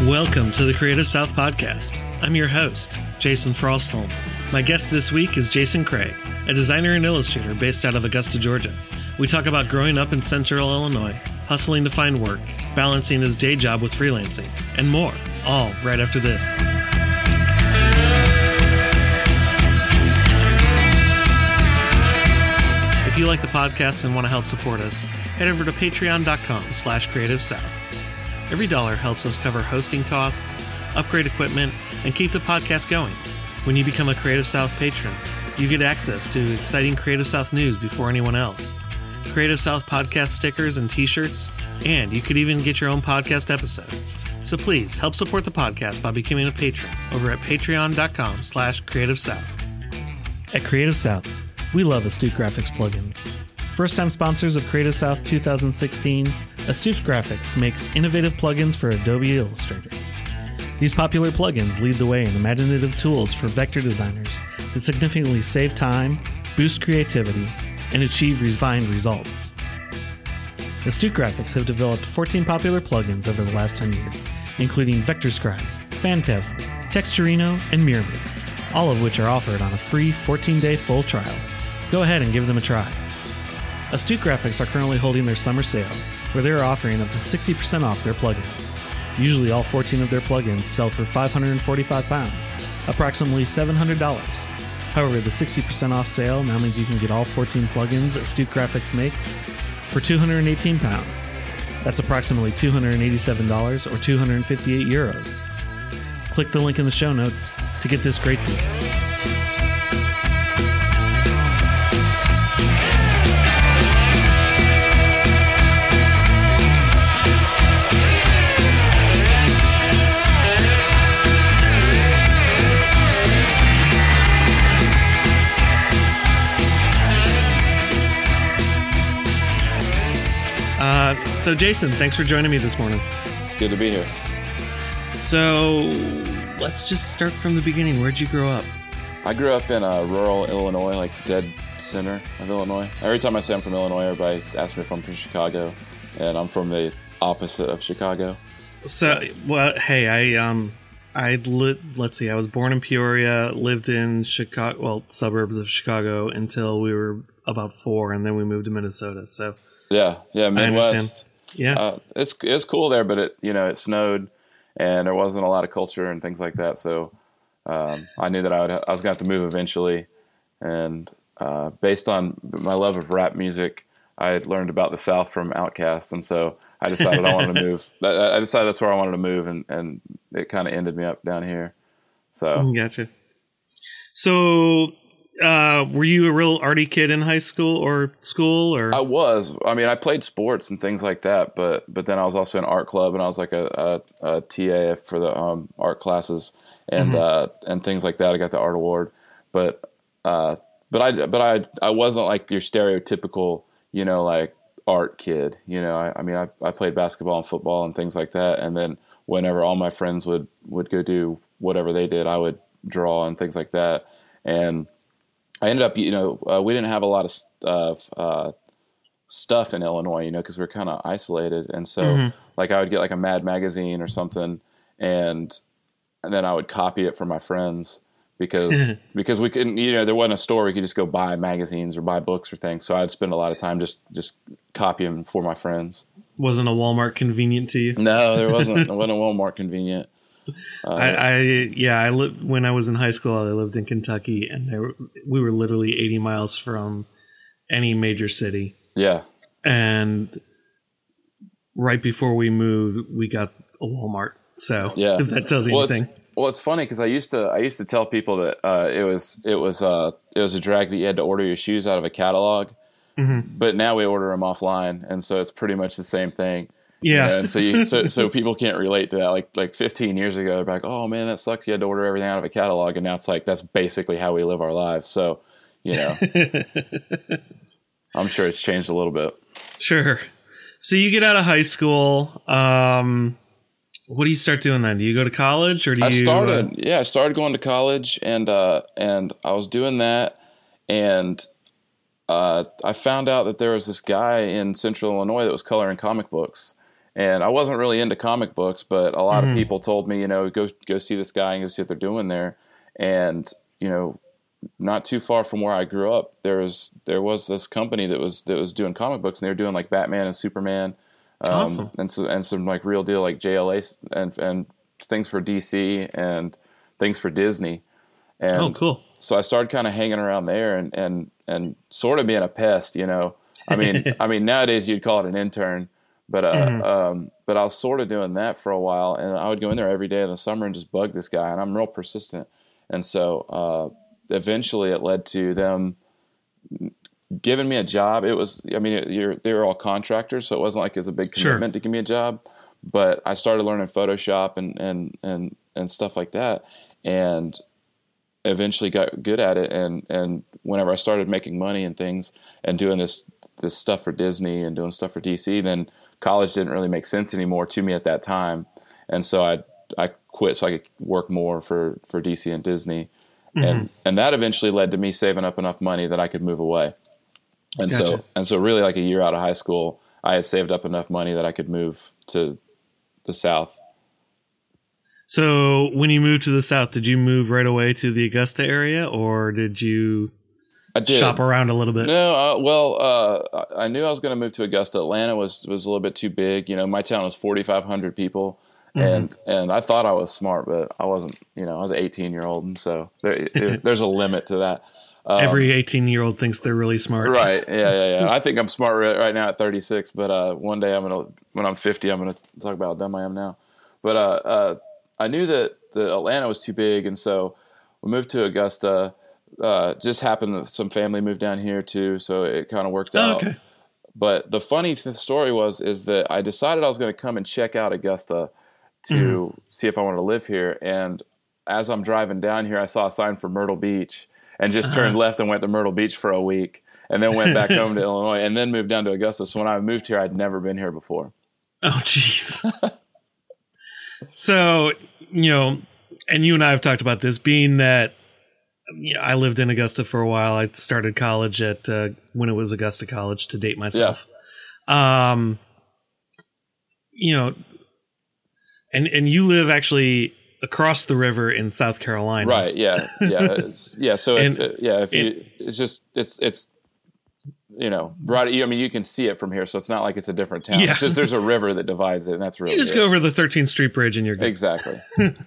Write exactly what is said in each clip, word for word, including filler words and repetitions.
Welcome to the Creative South Podcast. I'm your host, Jason Frostholm. My guest this week is Jason Craig, a designer and illustrator based out of Augusta, Georgia. We talk about growing up in Central Illinois, hustling to find work, balancing his day job with freelancing, and more, all right after this. If you like the podcast and want to help support us, head over to patreon.com slash creative south. Every dollar helps us cover hosting costs, upgrade equipment, and keep the podcast going. When you become a Creative South patron, you get access to exciting Creative South news before anyone else, Creative South podcast stickers and t-shirts, and you could even get your own podcast episode. So please help support the podcast by becoming a patron over at patreon.com slash creative south. At Creative South, we love Astute Graphics plugins. First-time sponsors of Creative South two thousand sixteen, Astute Graphics makes innovative plugins for Adobe Illustrator. These popular plugins lead the way in imaginative tools for vector designers that significantly save time, boost creativity, and achieve refined results. Astute Graphics have developed fourteen popular plugins over the last ten years, including VectorScribe, Phantasm, Texturino, and Mirrormove, all of which are offered on a free fourteen-day full trial. Go ahead and give them a try. Astute Graphics are currently holding their summer sale, where they are offering up to sixty percent off their plugins. Usually all fourteen of their plugins sell for five hundred forty-five pounds, approximately seven hundred dollars. However, the sixty percent off sale now means you can get all fourteen plugins Astute Graphics makes for two hundred eighteen pounds. That's approximately two hundred eighty-seven dollars or two hundred fifty-eight euros. Click the link in the show notes to get this great deal. Uh, so, Jason, thanks for joining me this morning. It's good to be here. So, let's just start from the beginning. Where'd you grow up? I grew up in uh, rural Illinois, like dead center of Illinois. Every time I say I'm from Illinois, everybody asks me if I'm from Chicago, and I'm from the opposite of Chicago. So, well, hey, I um, I li- let's see, I was born in Peoria, lived in Chicago, well, suburbs of Chicago until we were about four, and then we moved to Minnesota. So. Yeah, yeah, Midwest. Yeah, uh, it's it's cool there, but it you know it snowed, and there wasn't a lot of culture and things like that. So um, I knew that I would I was going to have to move eventually, and uh, based on my love of rap music, I had learned about the South from Outkast, and so I decided I wanted to move. I decided that's where I wanted to move, and and it kind of ended me up down here. So gotcha. So. Uh, were you a real arty kid in high school or school or? I was. I mean, I played sports and things like that, but but then I was also in art club, and I was like a, a, a T A for the um, art classes and mm-hmm. uh, and things like that. I got the art award, but uh, but I but I I wasn't like your stereotypical, you know, like art kid. You know, I, I mean, I I played basketball and football and things like that, and then whenever all my friends would would go do whatever they did, I would draw and things like that, and I ended up, you know, uh, we didn't have a lot of uh, uh, stuff in Illinois, you know, because we were kind of isolated. And so, mm-hmm. like, I would get like a Mad magazine or something, and and then I would copy it for my friends because because we couldn't, you know, there wasn't a store where you could just go buy magazines or buy books or things. So I'd spend a lot of time just just copying for my friends. Wasn't a Walmart convenient to you? No, there wasn't. It wasn't a Walmart convenient. Uh, I, I yeah I lived when I was in high school. I lived in Kentucky, and there, we were literally eighty miles from any major city. Yeah, and right before we moved, we got a Walmart. So yeah, if that tells you well, anything. It's, well, it's funny because I used to I used to tell people that uh, it was it was uh, it was a drag that you had to order your shoes out of a catalog, mm-hmm. but now we order them offline, and so it's pretty much the same thing. Yeah, you know, and so you, so so people can't relate to that. Like like fifteen years ago, they're like, "Oh man, that sucks. You had to order everything out of a catalog," and now it's like that's basically how we live our lives. So, you know, I'm sure it's changed a little bit. Sure. So you get out of high school. Um, what do you start doing then? Do you go to college, or do you? I started. Uh, yeah, I started going to college, and uh, and I was doing that, and uh, I found out that there was this guy in Central Illinois that was coloring comic books. And I wasn't really into comic books, but a lot Mm-hmm. of people told me, you know, go go see this guy and go see what they're doing there. And you know, not too far from where I grew up, there was there was this company that was that was doing comic books, and they were doing like Batman and Superman, um, Awesome. and so and some like real deal like J L A and and things for D C and things for Disney. And Oh, cool. so I started kind of hanging around there and and and sort of being a pest, you know. I mean, I mean nowadays you'd call it an intern. But uh, Mm-hmm. um, but I was sort of doing that for a while, and I would go in there every day in the summer and just bug this guy, and I'm real persistent. And so uh, eventually, it led to them giving me a job. It was, I mean, it, you're, they were all contractors, so it wasn't like it was a big commitment Sure. to give me a job. But I started learning Photoshop and and and and stuff like that, and eventually got good at it. And and whenever I started making money and things, and doing this this stuff for Disney and doing stuff for D C, then college didn't really make sense anymore to me at that time, and so I I quit so I could work more for, for D C and Disney, Mm-hmm. and and that eventually led to me saving up enough money that I could move away, and Gotcha. so and so really like a year out of high school, I had saved up enough money that I could move to the South. So when you moved to the South, did you move right away to the Augusta area, or did you I did. shop around a little bit? No, uh, well, uh, I knew I was going to move to Augusta. Atlanta was was a little bit too big. You know, my town was forty-five hundred people. And and I thought I was smart, but I wasn't. You know, I was an eighteen year old, and so there, there, there's a limit to that. Um, Every eighteen year old thinks they're really smart. right? Yeah, yeah, yeah. I think I'm smart right, right now at thirty-six, but uh, one day I'm gonna, when I'm fifty, I'm gonna talk about how dumb I am now. But uh, uh, I knew that the Atlanta was too big, and so we moved to Augusta. Uh, just happened that some family moved down here too, so it kind of worked Oh, out. okay. But the funny th- story was is that I decided I was going to come and check out Augusta to Mm-hmm. see if I wanted to live here. And as I'm driving down here, I saw a sign for Myrtle Beach and just Uh-huh. turned left and went to Myrtle Beach for a week, and then went back home to Illinois, and then moved down to Augusta. So when I moved here, I'd never been here before. Oh, jeez. So, you know, and you and I have talked about this, being that you know, I lived in Augusta for a while. I started college at uh, when it was Augusta College, to date myself. Um, you know, and and you live actually across the river in South Carolina, Right? Yeah, yeah, it's- yeah. So if And- yeah, if you, and- it's just it's it's you know right. I mean, you can see it from here, so it's not like it's a different town. Yeah. It's just there's a river that divides it, and that's really You just it. go over the thirteenth Street Bridge and you're good. Exactly.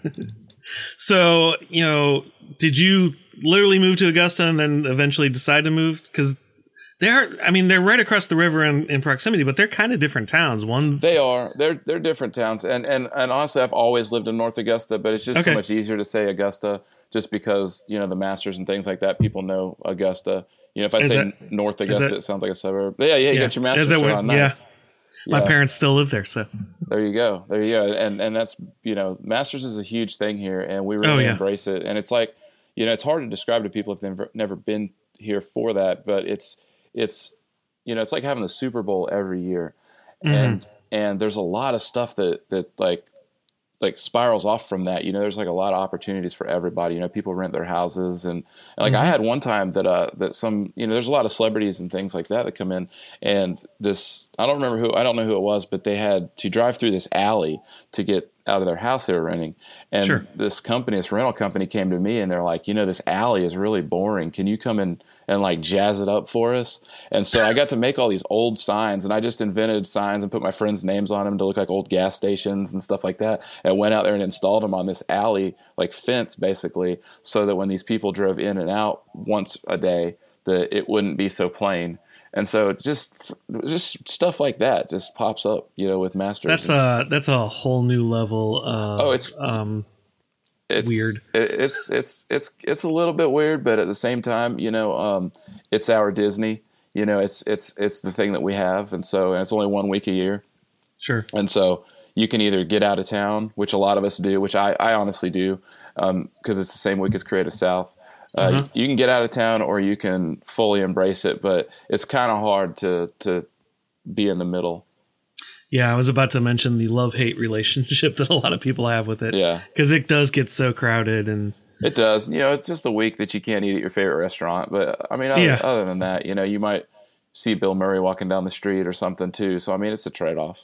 So, you know, did you literally move to Augusta and then eventually decide to move? Because they're, I mean, they're right across the river in, in proximity, but they're kind of different towns. One's They are. They're they're different towns, and and and honestly, I've always lived in North Augusta, but it's just Okay. so much easier to say Augusta, just because you know the Masters and things like that. People know Augusta. You know, if I Is say that- North Augusta, that- it sounds like a suburb. But yeah, yeah, you Yeah. get your Is Masters. that where- on. Nice. my Yeah. parents still live there. So, There you go. There you go. And and that's you know, Masters is a huge thing here, and we really Oh, yeah. embrace it. And it's like you know, it's hard to describe to people if they've never, never been here for that, but it's it's you know, it's like having the Super Bowl every year, Mhm. and and there's a lot of stuff that that like like spirals off from that. You know, there's like a lot of opportunities for everybody. You know, people rent their houses, and, and like I had one time that uh that some you know there's a lot of celebrities and things like that that come in, and this I don't remember who I don't know who it was, but they had to drive through this alley to get out of their house they were renting, and Sure. this company, this rental company, came to me and they're like, you know, this alley is really boring. Can you come in and like jazz it up for us? And so I got to make all these old signs, and I just invented signs and put my friends' names on them to look like old gas stations and stuff like that. And went out there and installed them on this alley, like fence basically, so that when these people drove in and out once a day, that it wouldn't be so plain. And so just just stuff like that just pops up, you know, with Masters. that's And a that's a whole new level of Oh, it's- um it's weird. it- It's it's it's it's a little bit weird, but at the same time, you know, um, it's our Disney. You know, it's it's it's the thing that we have, and so and it's only one week a year, sure. and so you can either get out of town, which a lot of us do, which I I honestly do, because it's the same week as Creative South. Uh, Uh-huh. You can get out of town, or you can fully embrace it, but it's kind of hard to to be in the middle. Yeah, I was about to mention the love-hate relationship that a lot of people have with it. Yeah. Because it does get so crowded, and It does. You know, it's just a week that you can't eat at your favorite restaurant. But I mean, other, Yeah. other than that, you know, you might see Bill Murray walking down the street or something too. So I mean, it's a trade-off.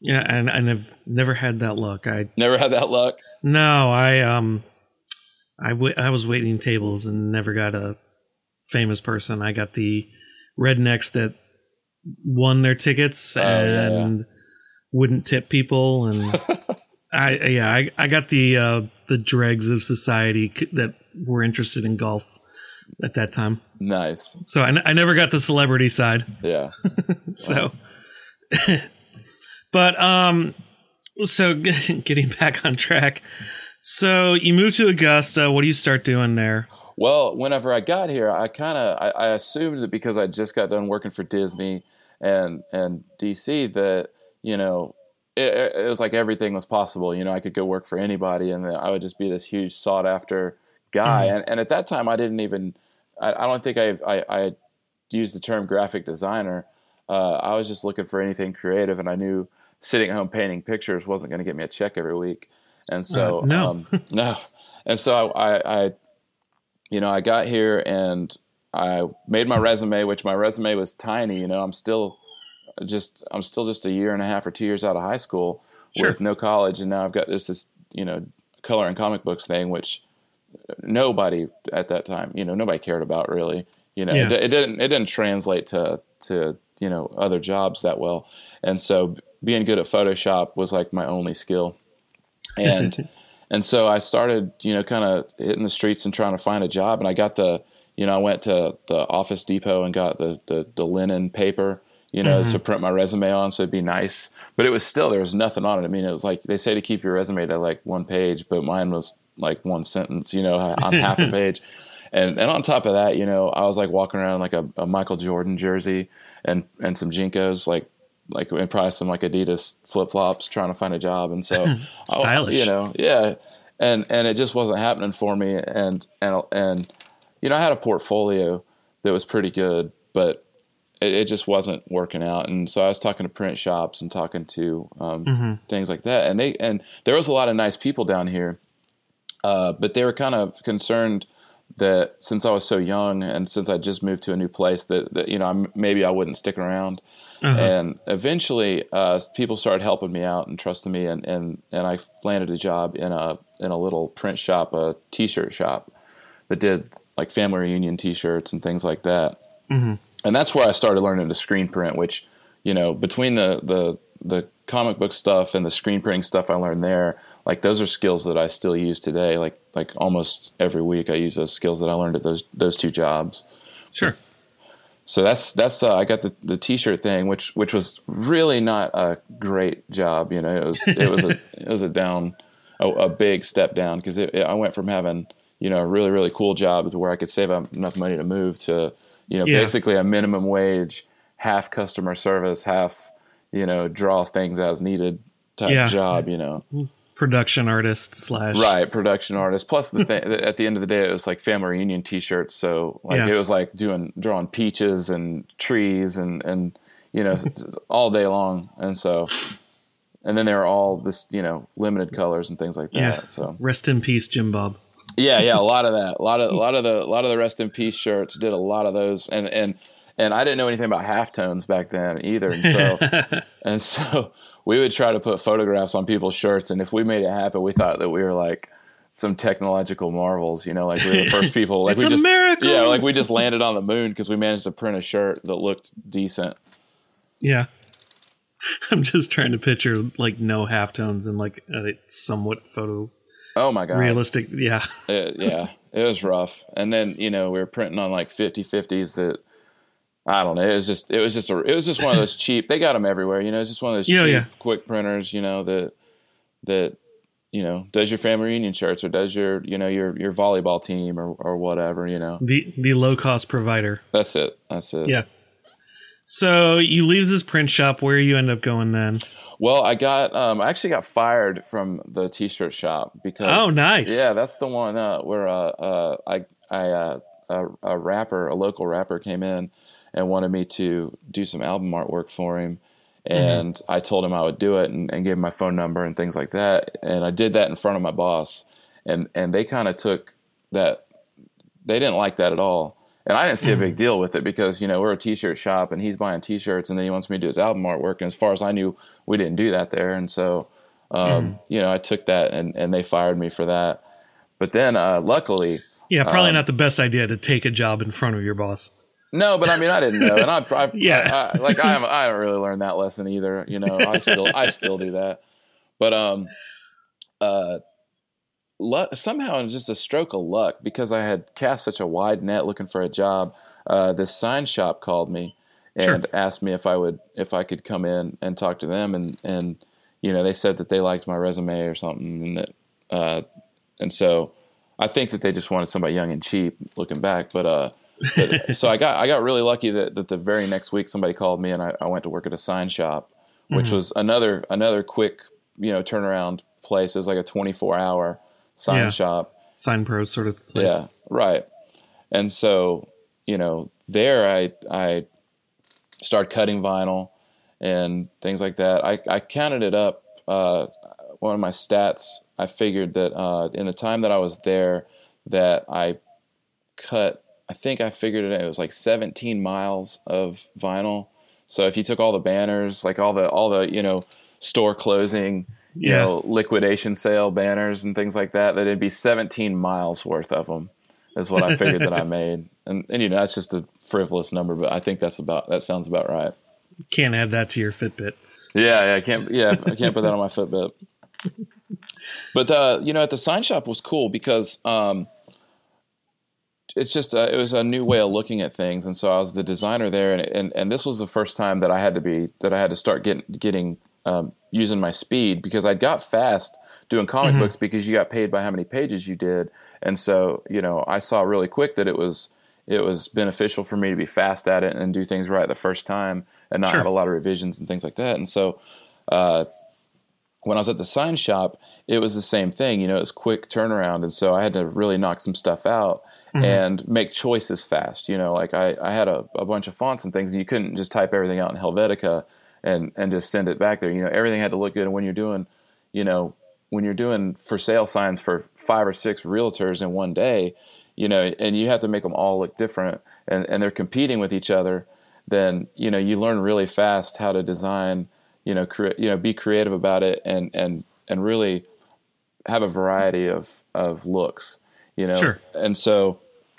Yeah, and, and I've never had that luck. I Never had that luck? No, I um, I, w- I was waiting tables and never got a famous person. I got the rednecks that won their tickets Oh, and yeah. wouldn't tip people, and I yeah I, I got the uh, the dregs of society c- that were interested in golf at that time. Nice. So I, n- I never got the celebrity side. Yeah. So, but um, so getting back on track. So you moved to Augusta. What do you start doing there? Well, whenever I got here, I kind of I, I assumed that because I just got done working for Disney and and D C that, you know, it, it was like everything was possible. You know, I could go work for anybody, and that I would just be this huge sought after guy. Mm-hmm. And and at that time, I didn't even I, I don't think I I, I used the term graphic designer. Uh, I was just looking for anything creative, and I knew sitting at home painting pictures wasn't going to get me a check every week. And so Uh, no. um, no, and so I. I, I You know, I got here and I made my resume, which my resume was tiny. You know, I'm still just I'm still just a year and a half or two years out of high school Sure. with no college, and now I've got this this you know color and comic books thing, which nobody at that time, you know, nobody cared about really. You know, Yeah. it, it didn't it didn't translate to to you know other jobs that well, and so being good at Photoshop was like my only skill, and. And so I started, you know, kind of hitting the streets and trying to find a job. And I got the, you know, I went to the Office Depot and got the the, the linen paper, you know, Mm-hmm. to print my resume on, so it'd be nice. But it was still, there was nothing on it. I mean, it was like they say to keep your resume to like one page, but mine was like one sentence, you know, on half a page. And and on top of that, you know, I was like walking around in like a, a Michael Jordan jersey and and some Jinkos, like like and probably some like Adidas flip flops, trying to find a job. And so Stylish. I, you know, yeah. And and it just wasn't happening for me. And and and you know, I had a portfolio that was pretty good, but it, it just wasn't working out. And so I was talking to print shops and talking to um, Mm-hmm. things like that. And they and there was a lot of nice people down here, uh, but they were kind of concerned that since I was so young and since I just moved to a new place, that, that you know I'm, maybe I wouldn't stick around. Uh-huh. And eventually, uh, people started helping me out and trusting me, and, and, and I landed a job in a in a little print shop, a T-shirt shop that did like family reunion T-shirts and things like that. Mm-hmm. And that's where I started learning to screen print, which, you know, between the the the comic book stuff and the screen printing stuff I learned there, like those are skills that I still use today. Like like almost every week, I use those skills that I learned at those those two jobs. Sure. So that's that's uh, I got the, the T-shirt thing, which which was really not a great job. You know, it was it was a it was a down a, a big step down because it, it, I went from having you know a really really cool job to where I could save up enough money to move to you know Yeah. basically a minimum wage, half customer service, half you know draw things as needed type Yeah. job. You know. Production artist slash Right, production artist. Plus, the thing, at the end of the day, it was like family reunion T-shirts. So, like, Yeah. it was like doing drawing peaches and trees and and you know all day long. And so, and then they were all this you know limited colors and things like that. Yeah. So, Rest in peace, Jim Bob. yeah, yeah, a lot of that, a lot of a lot of the a lot of the rest in peace shirts. Did a lot of those, and and and I didn't know anything about halftones back then either. And so, and so. We would try to put photographs on people's shirts, and if we made it happen, we thought that we were like some technological marvels, you know, like we were the first people. Like It's we a just, miracle! Yeah, like we just landed on the moon because we managed to print a shirt that looked decent. Yeah. I'm just trying to picture like no halftones and like a somewhat photo Oh my god, realistic. Yeah. It, yeah, it was rough. And then you know we were printing on like fifty fifties that. I don't know. It was just, it was just, a, it was just one of those cheap. They got them everywhere, you know. It's just one of those Yeah, cheap, yeah. quick printers, you know, that that you know does your family reunion shirts or does your, you know, your your volleyball team or or whatever, you know. The the low cost provider. That's it. That's it. Yeah. So you leave this print shop. Where you end up going then? Well, I got, um, I actually got fired from the T-shirt shop because. Oh, nice. Yeah, that's the one uh, where uh, uh, I I uh, a, a rapper, a local rapper, came in and wanted me to do some album artwork for him. And mm-hmm. I told him I would do it and, and gave him my phone number and things like that. And I did that in front of my boss. And, and they kind of took that. They didn't like that at all. And I didn't see mm. a big deal with it because, you know, we're a t-shirt shop and he's buying t-shirts and then he wants me to do his album artwork. And as far as I knew, we didn't do that there. And so, um, mm. you know, I took that and, and they fired me for that. But then, uh, luckily, yeah, probably um, not the best idea to take a job in front of your boss. No, but I mean, I didn't know. And I, I yeah, I, I, like, I haven't, I haven't really learned that lesson either. You know, I still, I still do that. But, um, uh, somehow in just a stroke of luck, because I had cast such a wide net looking for a job, uh, this sign shop called me and sure. asked me if I would, if I could come in and talk to them. And, and, you know, they said that they liked my resume or something. And that, uh, and so I think that they just wanted somebody young and cheap looking back. But, uh, but so I got, I got really lucky that, that the very next week somebody called me and I, I went to work at a sign shop, which mm-hmm. was another, another quick, you know, turnaround place. It was like a twenty-four hour sign yeah. shop, sign pro sort of place. Yeah. Right. And so, you know, there I, I started cutting vinyl and things like that. I, I counted it up. Uh, one of my stats, I figured that, uh, in the time that I was there that I cut, I think I figured it, it was like seventeen miles of vinyl. So if you took all the banners, like all the, all the, you know, store closing, you yeah. know, liquidation sale banners and things like that, that it'd be seventeen miles worth of them is what I figured that I made. And, and, you know, that's just a frivolous number, but I think that's about, that sounds about right. Can't add that to your Fitbit. Yeah. Yeah. I can't, yeah. I can't put that on my Fitbit. But, uh, you know, at the sign shop was cool because, um, it's just, uh, it was a new way of looking at things. And so I was the designer there. And, and, and this was the first time that I had to be, that I had to start getting, getting, um, using my speed, because I got fast doing comic mm-hmm. books because you got paid by how many pages you did. And so, you know, I saw really quick that it was, it was beneficial for me to be fast at it and do things right the first time and not sure. have a lot of revisions and things like that. And so, uh, when I was at the sign shop, it was the same thing, you know, it was quick turnaround. And so I had to really knock some stuff out mm-hmm. and make choices fast. You know, like I, I had a, a bunch of fonts and things, and you couldn't just type everything out in Helvetica and, and just send it back there. You know, everything had to look good. And when you're doing, you know, when you're doing for sale signs for five or six realtors in one day, you know, and you have to make them all look different and, and they're competing with each other, then, you know, you learn really fast how to design, you know, cre- you know, be creative about it and, and, and really have a variety of, of looks, you know? Sure. And so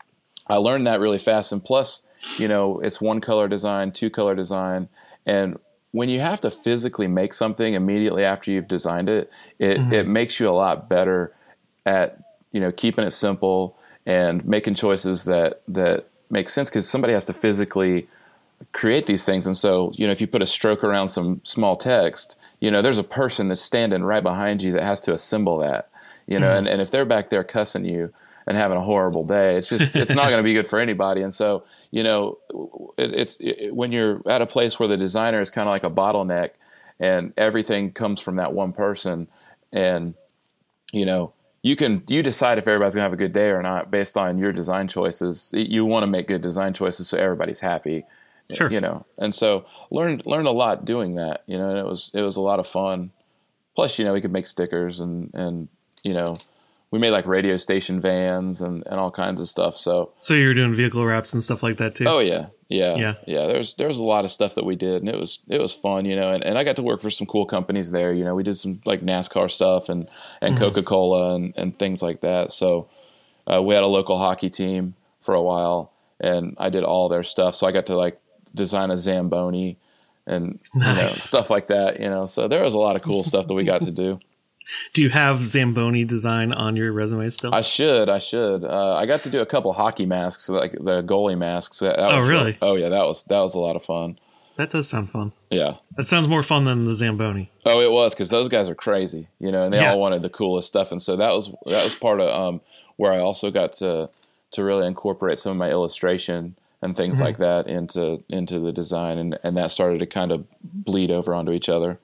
I learned that really fast. And plus, you know, it's one color design, two color design. And when you have to physically make something immediately after you've designed it, it, mm-hmm. it makes you a lot better at, you know, keeping it simple and making choices that, that make sense, because somebody has to physically create these things. And so, you know, if you put a stroke around some small text, you know, there's a person that's standing right behind you that has to assemble that, you know, mm-hmm. and, and if they're back there cussing you and having a horrible day, it's just, it's not going to be good for anybody. And so, you know, it, it's it, when you're at a place where the designer is kind of like a bottleneck and everything comes from that one person, and, you know, you can, you decide if everybody's gonna have a good day or not based on your design choices. You want to make good design choices so everybody's happy. Sure. You know, and so learned learned a lot doing that, you know, and it was it was a lot of fun. Plus, you know, we could make stickers and, and you know, we made like radio station vans and, and all kinds of stuff. So So you were doing vehicle wraps and stuff like that too? Oh yeah. Yeah. Yeah. Yeah. There's there's a lot of stuff that we did, and it was it was fun, you know, and, and I got to work for some cool companies there. You know, we did some like NASCAR stuff and, and mm-hmm. Coca-Cola and, and things like that. So uh, we had a local hockey team for a while, and I did all their stuff. So I got to like design a Zamboni and nice. you know, stuff like that, you know, so there was a lot of cool stuff that we got to do. Do you have Zamboni design on your resume still? I should, I should. Uh, I got to do a couple hockey masks, like the goalie masks. That, that oh, was really? Really, oh yeah. That was, that was a lot of fun. That does sound fun. Yeah. That sounds more fun than the Zamboni. Oh, it was, because those guys are crazy, you know, and they yeah. all wanted the coolest stuff. And so that was, that was part of um, where I also got to, to really incorporate some of my illustration and things mm-hmm. like that into into the design, and, and that started to kind of bleed over onto each other.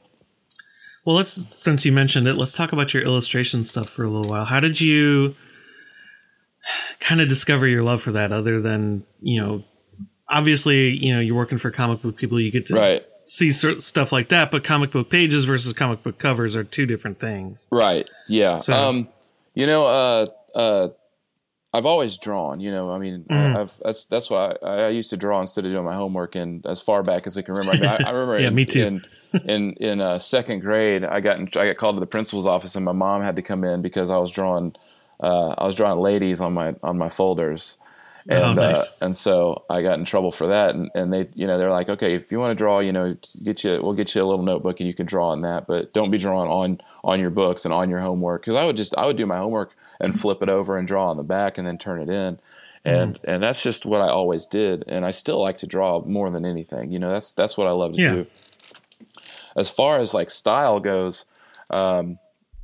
Well, let's since you mentioned it, let's talk about your illustration stuff for a little while. How did you kind of discover your love for that? Other than, you know, obviously, you know, you're working for comic book people, you get to right. see stuff like that, but comic book pages versus comic book covers are two different things. Right. Yeah. So, um, you know, uh, uh, I've always drawn, you know, I mean, Mm. I've, that's, that's what I, I used to draw instead of doing my homework. And as far back as I can remember, I, mean, I, I remember yeah, in, me too. in, in, in uh, second grade, I got, in, I got called to the principal's office and my mom had to come in because I was drawing, uh, I was drawing ladies on my, on my folders. And, oh, nice. uh, and so I got in trouble for that. And, and they, you know, they're like, okay, if you want to draw, you know, get you, we'll get you a little notebook and you can draw on that, but don't be drawing on, on your books and on your homework. Cause I would just, I would do my homework and flip it over and draw on the back and then turn it in. And, mm. and that's just what I always did. And I still like to draw more than anything, you know, that's, that's what I love to yeah. do. As far as like style goes, um,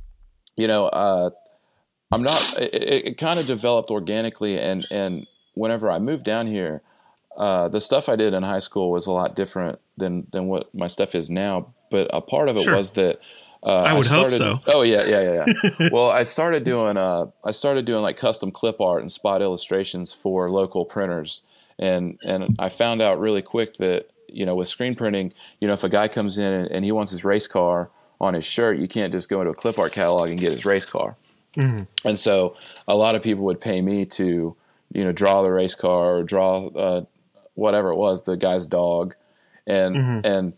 you know, uh, I'm not, it, it kind of developed organically. And, and, whenever I moved down here, uh, the stuff I did in high school was a lot different than, than what my stuff is now. But a part of it sure. was that uh, I would I started, hope so. Oh yeah, yeah, yeah. yeah. Well, I started doing uh, I started doing like custom clip art and spot illustrations for local printers, and and I found out really quick that you know with screen printing, you know if a guy comes in and, and he wants his race car on his shirt, you can't just go into a clip art catalog and get his race car. Mm-hmm. And so a lot of people would pay me to you know, draw the race car or draw uh, whatever it was, the guy's dog. And mm-hmm. and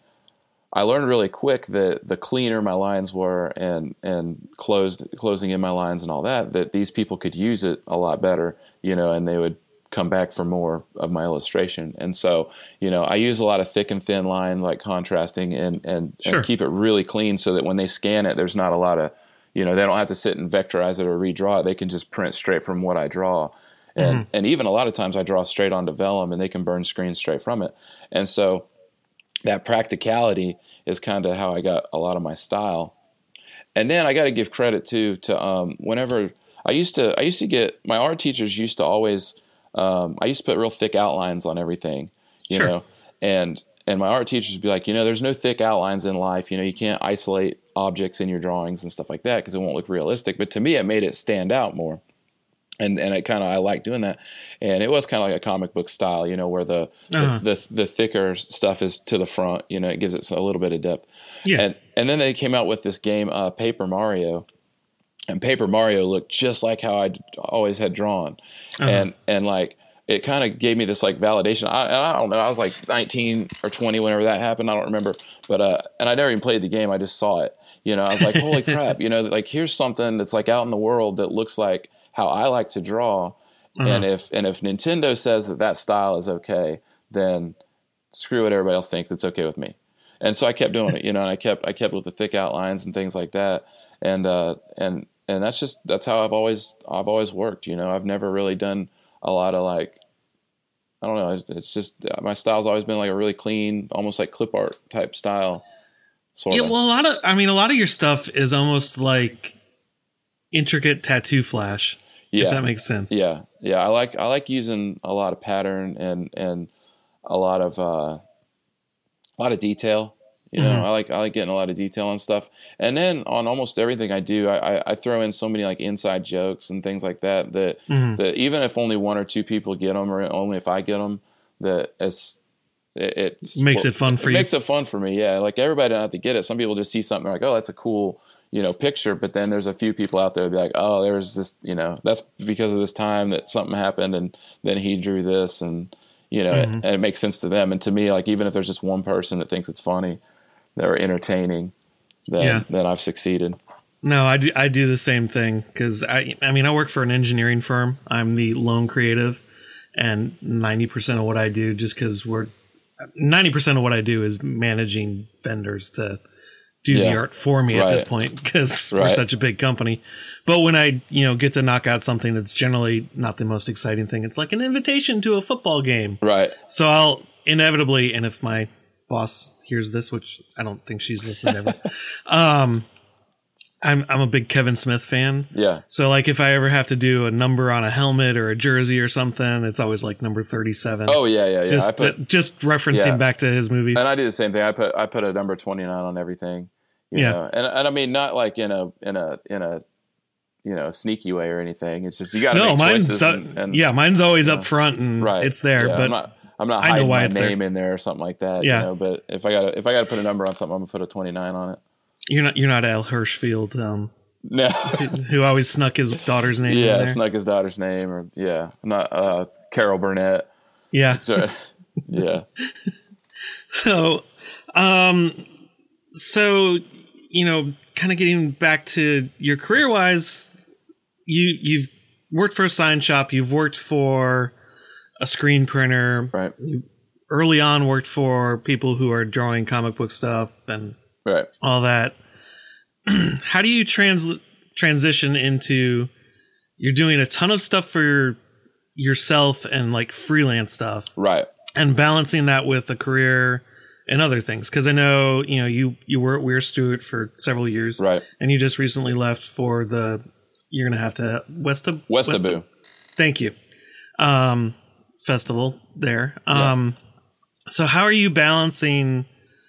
I learned really quick that the cleaner my lines were and and closed closing in my lines and all that, that these people could use it a lot better, you know, and they would come back for more of my illustration. And so, you know, I use a lot of thick and thin line, like contrasting and, and, sure. and keep it really clean so that when they scan it, there's not a lot of, you know, they don't have to sit and vectorize it or redraw it. They can just print straight from what I draw. And mm-hmm. and even a lot of times I draw straight onto vellum and they can burn screens straight from it. And so that practicality is kind of how I got a lot of my style. And then I got to give credit too to um, whenever I used to I used to get my art teachers used to always um, I used to put real thick outlines on everything, you sure. know, and and my art teachers would be like, you know, there's no thick outlines in life. You know, you can't isolate objects in your drawings and stuff like that because it won't look realistic. But to me, it made it stand out more. And and it kind of I like doing that, and it was kind of like a comic book style, you know, where the, uh-huh. the the the thicker stuff is to the front, you know, it gives it a little bit of depth. Yeah. And and then they came out with this game, uh, Paper Mario, and Paper Mario looked just like how I always had drawn, uh-huh. and and like it kind of gave me this like validation. I I don't know, I was like nineteen or twenty whenever that happened, I don't remember, but uh, and I never even played the game, I just saw it, you know, I was like, holy crap, you know, like here's something that's like out in the world that looks like how I like to draw. Uh-huh. And if, and if Nintendo says that that style is okay, then screw what everybody else thinks. It's okay with me. And so I kept doing it, you know, and I kept, I kept with the thick outlines and things like that. And, uh, and, and that's just, that's how I've always, I've always worked, you know, I've never really done a lot of like, I don't know. It's, it's just, my style's always been like a really clean, almost like clip art type style. Sort yeah. of. Well, a lot of, I mean, a lot of your stuff is almost like intricate tattoo flash. Yeah, if that makes sense. Yeah, yeah. I like I like using a lot of pattern and and a lot of uh, a lot of detail. You know, mm-hmm. I like I like getting a lot of detail on stuff. And then on almost everything I do, I, I, I throw in so many like inside jokes and things like that. That mm-hmm. that even if only one or two people get them, or only if I get them, that it's it it's, makes it fun for it you. Makes it fun for me. Yeah, like everybody don't have to get it. Some people just see something like, oh, that's a cool, you know, picture, but then there's a few people out there that be like, oh, there's this, you know, that's because of this time that something happened and then he drew this and, you know, mm-hmm. it, and it makes sense to them. And to me, like, even if there's just one person that thinks it's funny, they're entertaining, then, yeah. then I've succeeded. No, I do, I do the same thing because I, I mean, I work for an engineering firm. I'm the lone creative, and ninety percent of what I do, just because we're, ninety percent of what I do is managing vendors to do yeah. the art for me right. at this point because right. we're such a big company. But when I, you know, get to knock out something that's generally not the most exciting thing, it's like an invitation to a football game. Right. So I'll inevitably, and if my boss hears this, which I don't think she's listened ever, um, I'm I'm a big Kevin Smith fan. Yeah. So like if I ever have to do a number on a helmet or a jersey or something, it's always like number thirty-seven. Oh yeah, yeah, yeah. Just put, to, just referencing yeah. back to his movies. And I do the same thing. I put I put a number twenty-nine on everything. You yeah. know? And and I mean not like in a in a in a you know sneaky way or anything. It's just you got to no, make mine's choices. Uh, and, and, yeah, mine's always you up know, front and right. it's there. Yeah, but I'm not, I'm not hiding I know why my it's name there. in there or something like that. Yeah. You know, but if I got if I got to put a number on something, I'm gonna put a twenty-nine on it. You're not you're not Al Hirschfield. Um, No. Who always snuck his daughter's name Yeah, in there. snuck his daughter's name, or yeah, not uh, Carol Burnett. Yeah. So, yeah. So, um, so you know, kind of getting back to your career wise, you you've worked for a sign shop, you've worked for a screen printer, Right. You early on worked for people who are drawing comic book stuff and Right. all that. How do you trans transition into you're doing a ton of stuff for yourself and like freelance stuff, Right. and balancing that with a career and other things? Because I know you know you you were at Weir Stewart for several years, Right. and you just recently left for the you're gonna have to Westa Westaboo. Thank you, um, festival there. Um, Yeah. So how are you balancing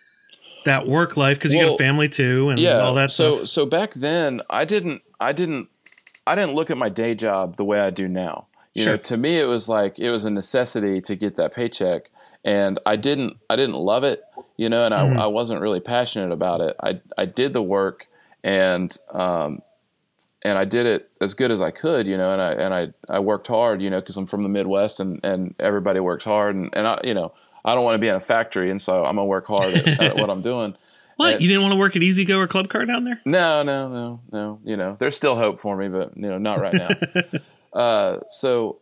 that work life, because you Well, got a family too and Yeah. all that so stuff? so back then, I didn't I didn't I didn't look at my day job the way I do now. You Sure. know, to me, it was like it was a necessity to get that paycheck, and I didn't I didn't love it. You know, and Mhm. I I wasn't really passionate about it. I I did the work, and um and I did it as good as I could. You know, and I and I I worked hard. You know, because I'm from the Midwest, and and everybody works hard, and and I you know. I don't want to be in a factory, and so I'm gonna work hard at, at what I'm doing. What, And- you didn't want to work at E-Z-Go or Club Car down there? No, no, no, no. You know, there's still hope for me, but you know, not right now. uh, so,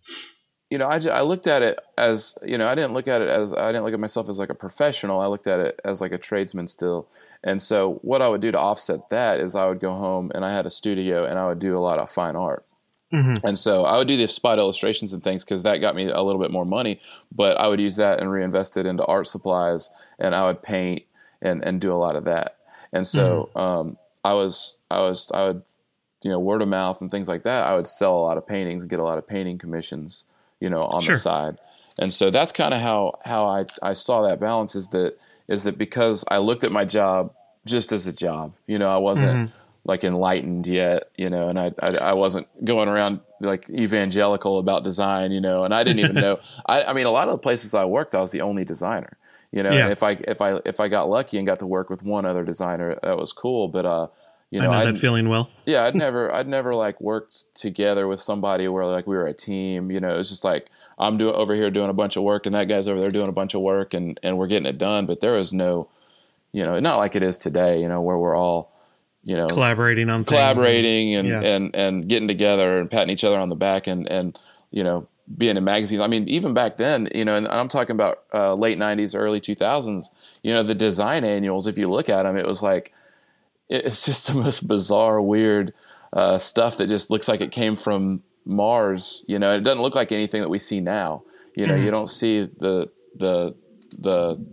you know, I, ju- I looked at it as, you know, I didn't look at it as, I didn't look at myself as like a professional. I looked at it as like a tradesman still. And so what I would do to offset that is I would go home and I had a studio and I would do a lot of fine art. Mm-hmm. And so I would do the spot illustrations and things because that got me a little bit more money, but I would use that and reinvest it into art supplies, and I would paint and, and do a lot of that. And so Mm-hmm. um, I was, I was, I would, you know, word of mouth and things like that. I would sell a lot of paintings and get a lot of painting commissions, you know, on Sure. the side. And so that's kind of how, how I, I saw that balance is that, is that because I looked at my job just as a job, you know, I wasn't, Mm-hmm. like enlightened yet, you know, and I, I I wasn't going around like evangelical about design, you know, and I didn't even know. I, I mean, a lot of the places I worked, I was the only designer, you know. Yeah. And if I if I if I got lucky and got to work with one other designer, that was cool. But uh, you I know, know I'd- that feeling well. yeah, I'd never I'd never like worked together with somebody where like we were a team, you know. It was just like I'm doing over here doing a bunch of work, and that guy's over there doing a bunch of work, and and we're getting it done. But there was no, you know, not like it is today, you know, where we're all, you know, Collaborating on things collaborating and, yeah. and, and getting together and patting each other on the back and, and, you know, being in magazines. I mean, even back then, you know, and I'm talking about uh, late nineties, early two thousands, you know, the design annuals, if you look at them, it was like, it's just the most bizarre, weird uh, stuff that just looks like it came from Mars. You know, it doesn't look like anything that we see now. You know, Mhm. you don't see the, the, the,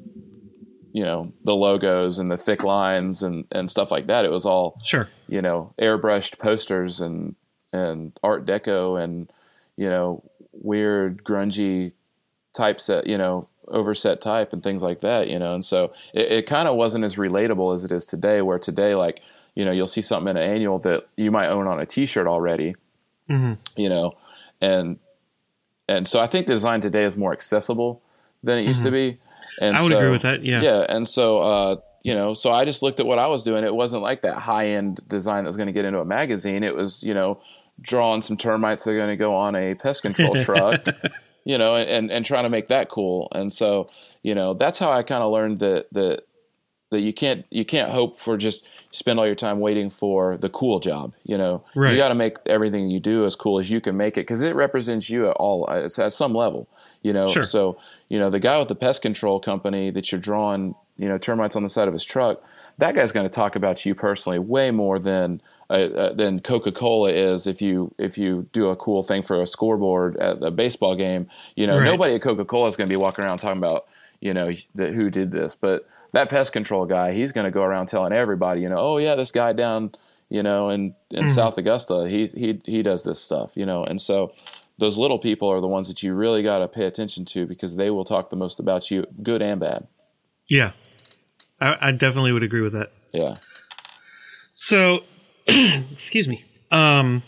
you know, the logos and the thick lines and, and stuff like that. It was all, Sure. you know, airbrushed posters and, and art deco and, you know, weird grungy typeset, you know, overset type and things like that, you know? And so it, it kind of wasn't as relatable as it is today, where today, like, you know, you'll see something in an annual that you might own on a t-shirt already, Mm-hmm. you know, and, and so I think the design today is more accessible than it used to be. And I would so, agree with that. Yeah. Yeah. And so, uh, you know, so I just looked at what I was doing. It wasn't like that high end design that was going to get into a magazine. It was, you know, drawing some termites that are going to go on a pest control truck, you know, and, and trying to make that cool. And so, you know, that's how I kind of learned that, that, that you can't, you can't hope for just spend all your time waiting for the cool job. You know, Right. you got to make everything you do as cool as you can make it, because it represents you at all. It's at some level, you know. Sure. So, you know, the guy with the pest control company that you're drawing, you know, termites on the side of his truck, that guy's going to talk about you personally way more than uh, uh, than Coca-Cola is if you if you do a cool thing for a scoreboard at a baseball game. You know, Right. nobody at Coca-Cola is going to be walking around talking about, you know, the, who did this, but that pest control guy, he's going to go around telling everybody, you know, oh yeah, this guy down, you know, in, in Mhm. South Augusta, he, he, he does this stuff, you know? And so those little people are the ones that you really got to pay attention to, because they will talk the most about you, good and bad. Yeah. I, I definitely would agree with that. Yeah. So, excuse me. Um,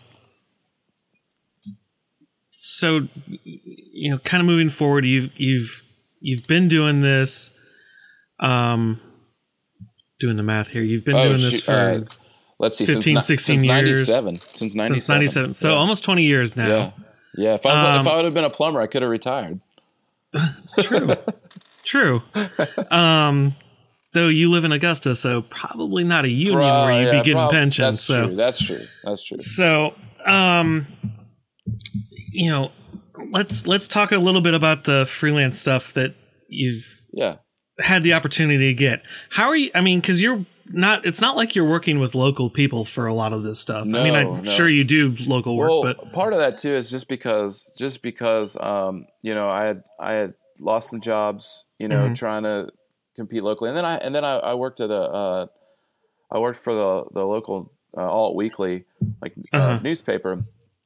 so, you know, kind of moving forward, you've you've you've been doing this. Um, doing the math here. You've been Oh, doing this shoot, for uh, let's see, fifteen, since, sixteen since years. ninety-seven. Since ninety-seven. Since ninety-seven. So yeah. almost twenty years now. Yeah. Yeah. If I, was, um, if I would have been a plumber, I could have retired. True. True. Um, though you live in Augusta, so probably not a union Pro, where you'd yeah, be getting prob- pensions. That's so true. That's true. That's true. So, um, you know, let's let's talk a little bit about the freelance stuff that you've Yeah. had the opportunity to get. How are you? I mean, because you're not. It's not like you're working with local people for a lot of this stuff. No, I mean, I'm no. sure you do local work, Well, but part of that too is just because, just because, um, you know, I had I had lost some jobs, you know, Mhm. trying to compete locally, and then I and then I, I worked at a, uh, I worked for the the local uh, Alt Weekly, like uh, Uh-huh. newspaper,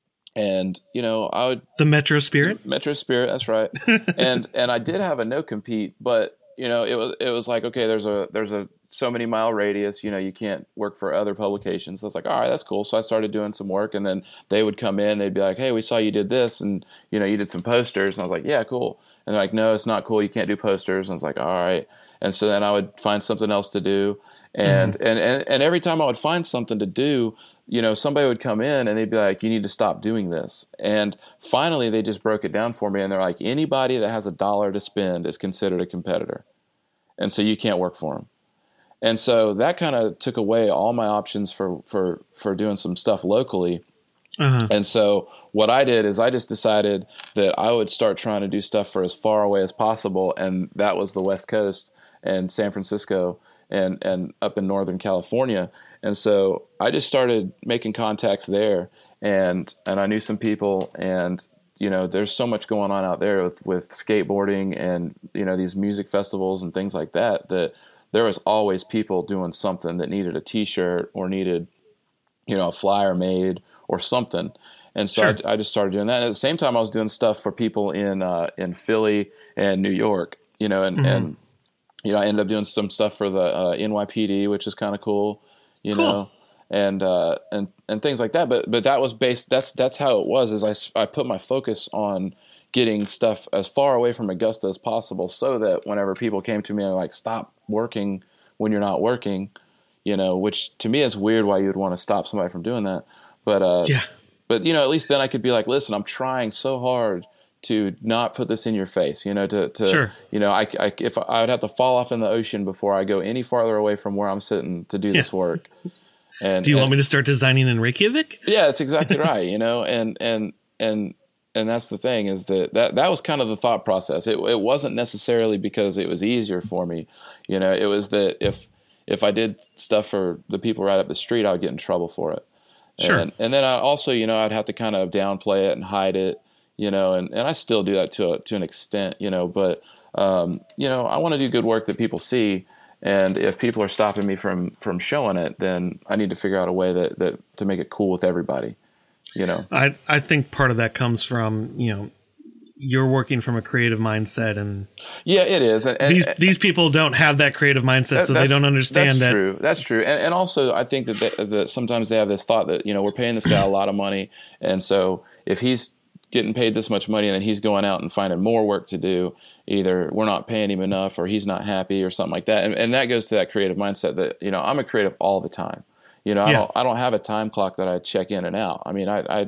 and you know, I would the Metro Spirit. Metro Spirit, that's right, and and I did have a no compete, but you know, it was it was like, okay, there's a there's a so many mile radius, you know, you can't work for other publications. So I was like, all right, that's cool. So I started doing some work, and then they would come in, they'd be like, hey, we saw you did this, and you know, you did some posters. And I was like, yeah, cool. And they're like, no, it's not cool. You can't do posters. And I was like, all right. And so then I would find something else to do. And, mm-hmm. and, and, and every time I would find something to do, you know, somebody would come in and they'd be like, you need to stop doing this. And finally they just broke it down for me. And they're like, anybody that has a dollar to spend is considered a competitor. And so you can't work for them. And so that kind of took away all my options for, for, for doing some stuff locally. Uh-huh. And so what I did is I just decided that I would start trying to do stuff for as far away as possible. And that was the West Coast and San Francisco and, and up in Northern California. And so I just started making contacts there, and, and I knew some people, and, you know, there's so much going on out there with, with skateboarding and, you know, these music festivals and things like that, that there was always people doing something that needed a t-shirt or needed, you know, a flyer made or something. And so sure. I, I just started doing that. And at the same time, I was doing stuff for people in, uh, in Philly and New York, you know, and, mm-hmm. and, you know, I ended up doing some stuff for the uh, N Y P D, which is kind of cool, you cool. know, and, uh, and, and things like that. But, but that was based, that's, that's how it was, is I, I put my focus on getting stuff as far away from Augusta as possible, so that whenever people came to me and were like, stop working when you're not working, you know, which to me is weird why you would want to stop somebody from doing that. But, uh, yeah. but, you know, at least then I could be like, listen, I'm trying so hard to not put this in your face, you know, to, to, sure. you know, I, I, if I would have to fall off in the ocean before I go any farther away from where I'm sitting to do yeah. this work. And do you and, want me to start designing in Reykjavik? Yeah, that's exactly right. You know, and, and, and, and that's the thing, is that, that, that was kind of the thought process. It, it wasn't necessarily because it was easier for me. You know, it was that if, if I did stuff for the people right up the street, I would get in trouble for it. Sure. And, and then I also, you know, I'd have to kind of downplay it and hide it, you know, and, and I still do that to a, to an extent, you know, but, um, you know, I want to do good work that people see. And if people are stopping me from, from showing it, then I need to figure out a way that, that to make it cool with everybody, you know. I, I think part of that comes from, you know, you're working from a creative mindset, and yeah, it is. And, and these these people don't have that creative mindset, that, so they don't understand that's that. That's true. That's true. And, and also, I think that, they, that sometimes they have this thought that, you know, we're paying this guy a lot of money, and so if he's getting paid this much money and then he's going out and finding more work to do, either we're not paying him enough or he's not happy or something like that. And, and that goes to that creative mindset that, you know, I'm a creative all the time. You know, I yeah. don't I don't have a time clock that I check in and out. I mean, I I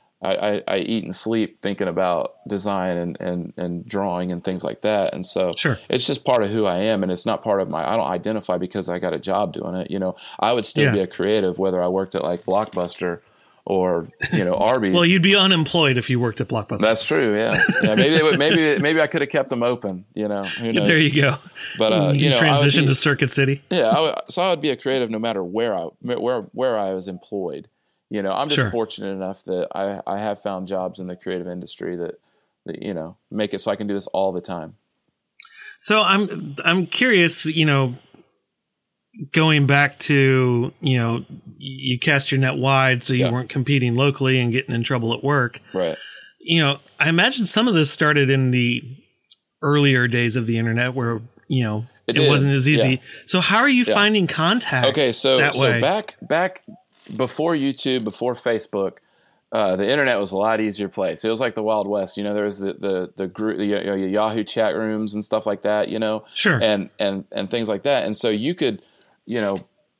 I, I eat and sleep thinking about design and, and, and drawing and things like that. And so sure. it's just part of who I am, and it's not part of my, I don't identify because I got a job doing it. You know, I would still yeah. be a creative whether I worked at like Blockbuster or, you know, Arby's. Well, you'd be unemployed if you worked at Blockbuster. That's true. Yeah. yeah maybe they would, maybe, maybe I could have kept them open, you know, who knows? There you go. But, uh, you, you know, transition be, to Circuit City. Yeah. I would, so I would be a creative no matter where I, where, where I was employed. You know, I'm just sure. fortunate enough that I, I have found jobs in the creative industry that, that, you know, make it so I can do this all the time. So I'm I'm curious, you know, going back to, you know, you cast your net wide so you yeah. weren't competing locally and getting in trouble at work. Right. You know, I imagine some of this started in the earlier days of the internet where, you know, it, it wasn't as easy. Yeah. So how are you yeah. finding contacts okay, so, that way? So back back before YouTube, before Facebook, uh, the internet was a lot easier place. It was like the Wild West. You know, there was the the the, group, the you know, Yahoo chat rooms and stuff like that. You know, sure, and and and things like that. And so you could, you know,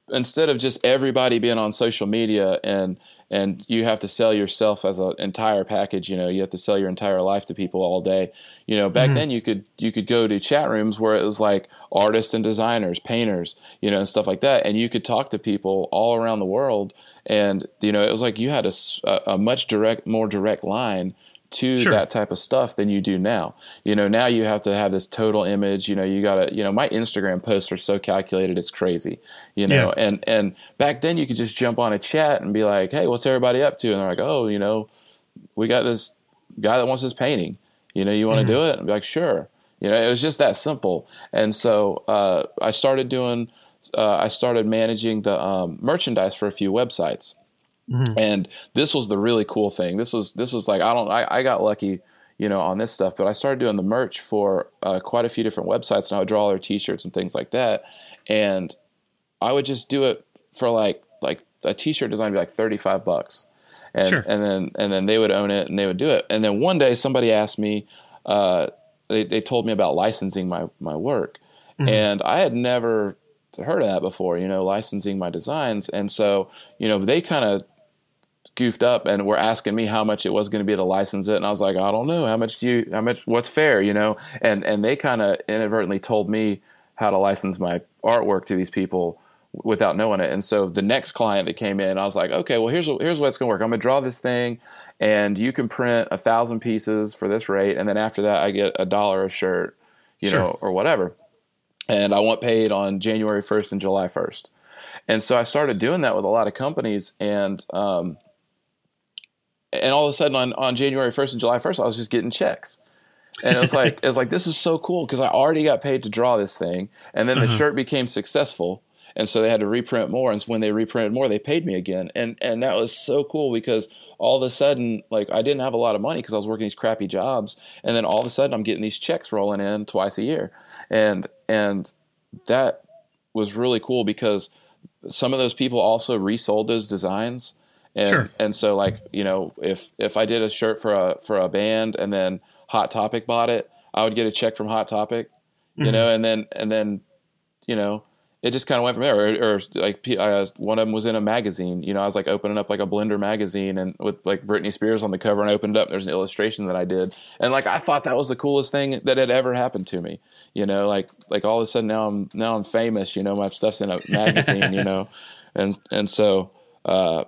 instead of just everybody being on social media and and you have to sell yourself as an entire package, you know, you have to sell your entire life to people all day. You know, back mm-hmm. then you could you could go to chat rooms where it was like artists and designers, painters, you know, and stuff like that, and you could talk to people all around the world, and you know, it was like you had a, a much direct, more direct line to sure. that type of stuff than you do now. You know, now you have to have this total image, you know, you gotta, you know, my Instagram posts are so calculated, it's crazy, you know, yeah. and, and back then you could just jump on a chat and be like, hey, what's everybody up to? And they're like, oh, you know, we got this guy that wants this painting, you know, you want to mm-hmm. do it? And I'd be like, sure. You know, it was just that simple. And so, uh, I started doing, uh, I started managing the, um, merchandise for a few websites. Mm-hmm. And this was the really cool thing. This was this was like I don't I, I got lucky, you know, on this stuff. But I started doing the merch for uh, quite a few different websites, and I would draw their T-shirts and things like that. And I would just do it for like like a T-shirt design would be like thirty-five bucks, and sure. and then and then they would own it and they would do it. And then one day somebody asked me, uh, they they told me about licensing my my work, mm-hmm. and I had never heard of that before, you know, licensing my designs. And so you know they kind of goofed up and were asking me how much it was going to be to license it, and I was like, I don't know, how much do you, how much, what's fair, you know? And and they kind of inadvertently told me how to license my artwork to these people without knowing it. And so the next client that came in, I was like, okay, well here's here's what it's going to work. I'm going to draw this thing, and you can print a thousand pieces for this rate, and then after that I get a dollar a shirt, you sure. know, or whatever. And I want paid on January first and July first. And so I started doing that with a lot of companies, and um, And all of a sudden on, on January first and July first, I was just getting checks. And it was like, it was like, this is so cool because I already got paid to draw this thing. And then uh-huh. the shirt became successful. And so they had to reprint more. And when they reprinted more, they paid me again. And, and that was so cool because all of a sudden, like I didn't have a lot of money because I was working these crappy jobs. And then all of a sudden I'm getting these checks rolling in twice a year. And, and that was really cool because some of those people also resold those designs. And, sure. and so like, you know, if, if I did a shirt for a, for a band and then Hot Topic bought it, I would get a check from Hot Topic, you mm-hmm. know, and then, and then, you know, it just kind of went from there. Or, or like I, one of them was in a magazine, you know, I was like opening up like a Blender magazine and with like Britney Spears on the cover, and I opened it up, there's an illustration that I did. And like, I thought that was the coolest thing that had ever happened to me, you know, like, like all of a sudden now I'm, now I'm famous, you know, my stuff's in a magazine, you know? And, and so, uh,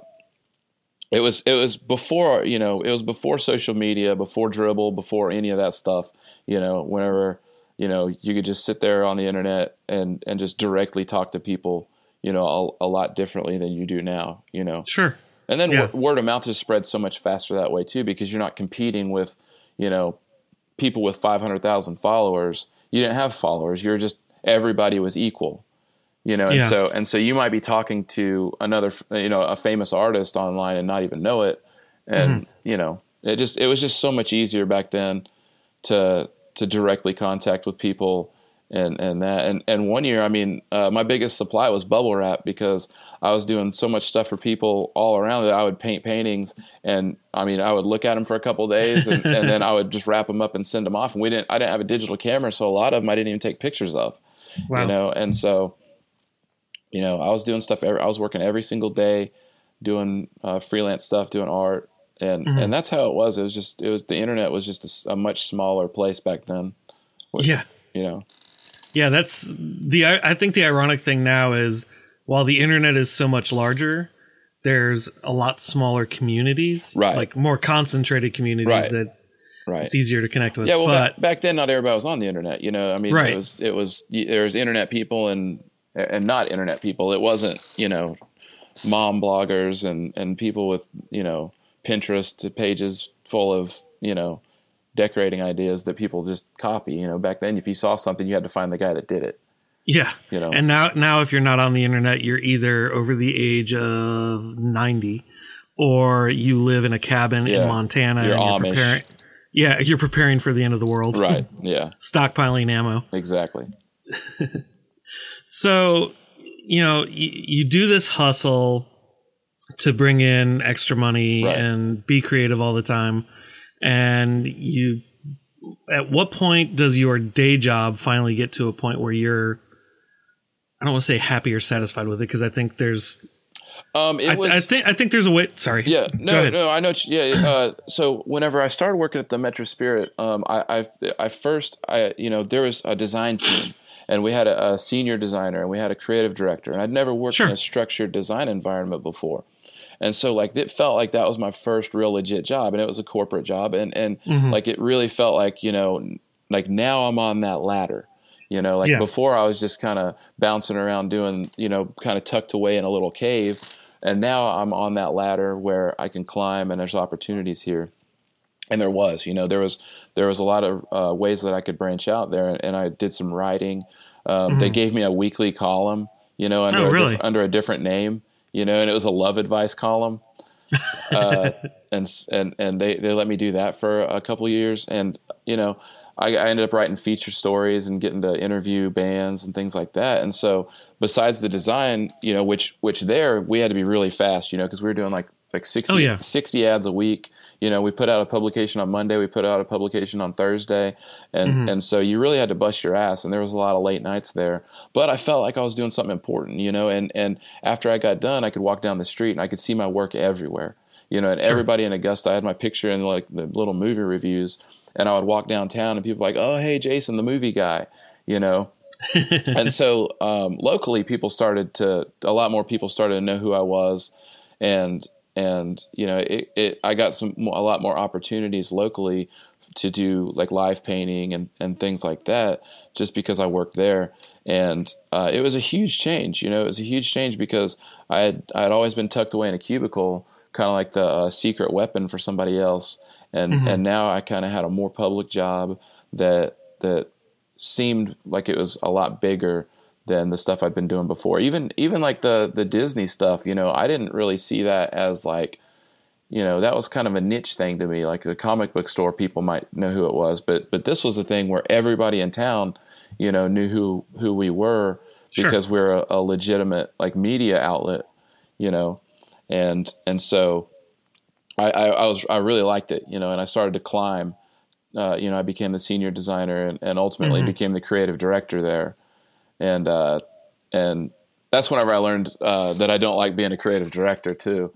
It was it was before, you know, it was before social media, before Dribbble, before any of that stuff, you know, whenever, you know, you could just sit there on the internet and, and just directly talk to people, you know, a, a lot differently than you do now, you know. Sure. And then yeah. word, word of mouth just spreads so much faster that way too, because you're not competing with, you know, people with five hundred thousand followers. You didn't have followers. You're just, everybody was equal. You know, and yeah. so and so you might be talking to another, you know, a famous artist online and not even know it, and mm-hmm. you know, it just it was just so much easier back then to to directly contact with people and and that and and one year, I mean, uh, my biggest supply was bubble wrap because I was doing so much stuff for people all around that I would paint paintings, and I mean, I would look at them for a couple of days, and, and then I would just wrap them up and send them off. And we didn't, I didn't have a digital camera, so a lot of them I didn't even take pictures of, wow. you know, and so. You know, I was doing stuff. Every, I was working every single day, doing uh, freelance stuff, doing art, and mm-hmm. and that's how it was. It was just, it was the internet was just a, a much smaller place back then. Which, yeah, you know, yeah. That's the. I think the ironic thing now is while the internet is so much larger, there's a lot smaller communities, right? Like more concentrated communities right. that. Right. It's easier to connect with. Yeah, well, but, back, back then, not everybody was on the internet. You know, I mean, right. it was it was there was internet people and. and not internet people. It wasn't, you know, mom bloggers and, and people with, you know, Pinterest pages full of, you know, decorating ideas that people just copy. You know, back then, if you saw something, you had to find the guy that did it. Yeah. You know, and now, now if you're not on the internet, you're either over the age of ninety or you live in a cabin yeah. in Montana. You're and Amish. You're preparing, yeah. You're preparing for the end of the world. Right. Yeah. Stockpiling ammo. Exactly. So, you know, you, you do this hustle to bring in extra money right. and be creative all the time. And you, at what point does your day job finally get to a point where you're, I don't want to say happy or satisfied with it, because I think there's Um, it I, was, I think I think there's a way. Sorry. Yeah, no, no, I know. Yeah. Uh, so whenever I started working at the Metro Spirit, um, I, I, I first, I, you know, there was a design team, and we had a, a senior designer, and we had a creative director, and I'd never worked Sure. in a structured design environment before, and so like it felt like that was my first real legit job, and it was a corporate job, and and Mm-hmm. like it really felt like, you know, like now I'm on that ladder. You know, like Yeah. before I was just kind of bouncing around doing, you know, kind of tucked away in a little cave. And now I'm on that ladder where I can climb, and there's opportunities here. And there was, you know, there was there was a lot of uh, ways that I could branch out there, and, and I did some writing. Um, Mm-hmm. They gave me a weekly column, you know, under Oh, a really? diff- under a different name, you know, and it was a love advice column. uh, and and and they, they let me do that for a couple of years, and you know, I, I ended up writing feature stories and getting to interview bands and things like that. And so, besides the design, you know, which which there we had to be really fast, you know, because we were doing like like sixty, Oh, yeah. sixty ads a week. You know, we put out a publication on Monday, we put out a publication on Thursday, and Mm-hmm. and so you really had to bust your ass, and there was a lot of late nights there. But I felt like I was doing something important, you know, and and after I got done, I could walk down the street and I could see my work everywhere. You know, and Sure. everybody in Augusta, I had my picture in like the little movie reviews, and I would walk downtown and people were like, oh, hey, Jason, the movie guy, you know. And so um, locally, people started to, a lot more people started to know who I was. And, and you know, it, it I got some a lot more opportunities locally to do like live painting and, and things like that, just because I worked there. And uh, it was a huge change, you know, it was a huge change because I had, I had always been tucked away in a cubicle, kind of like the uh, secret weapon for somebody else. And, Mm-hmm. and now I kind of had a more public job that, that seemed like it was a lot bigger than the stuff I'd been doing before. Even, even like the, the Disney stuff, you know, I didn't really see that as like, you know, that was kind of a niche thing to me. Like the comic book store, people might know who it was, but, but this was a thing where everybody in town, you know, knew who, who we were because Sure. we're a, a legitimate like media outlet, you know? And, and so I, I, I was, I really liked it, you know, and I started to climb, uh, you know, I became the senior designer and, and ultimately Mm-hmm. became became the creative director there. And, uh, and that's whenever I learned, uh, that I don't like being a creative director too.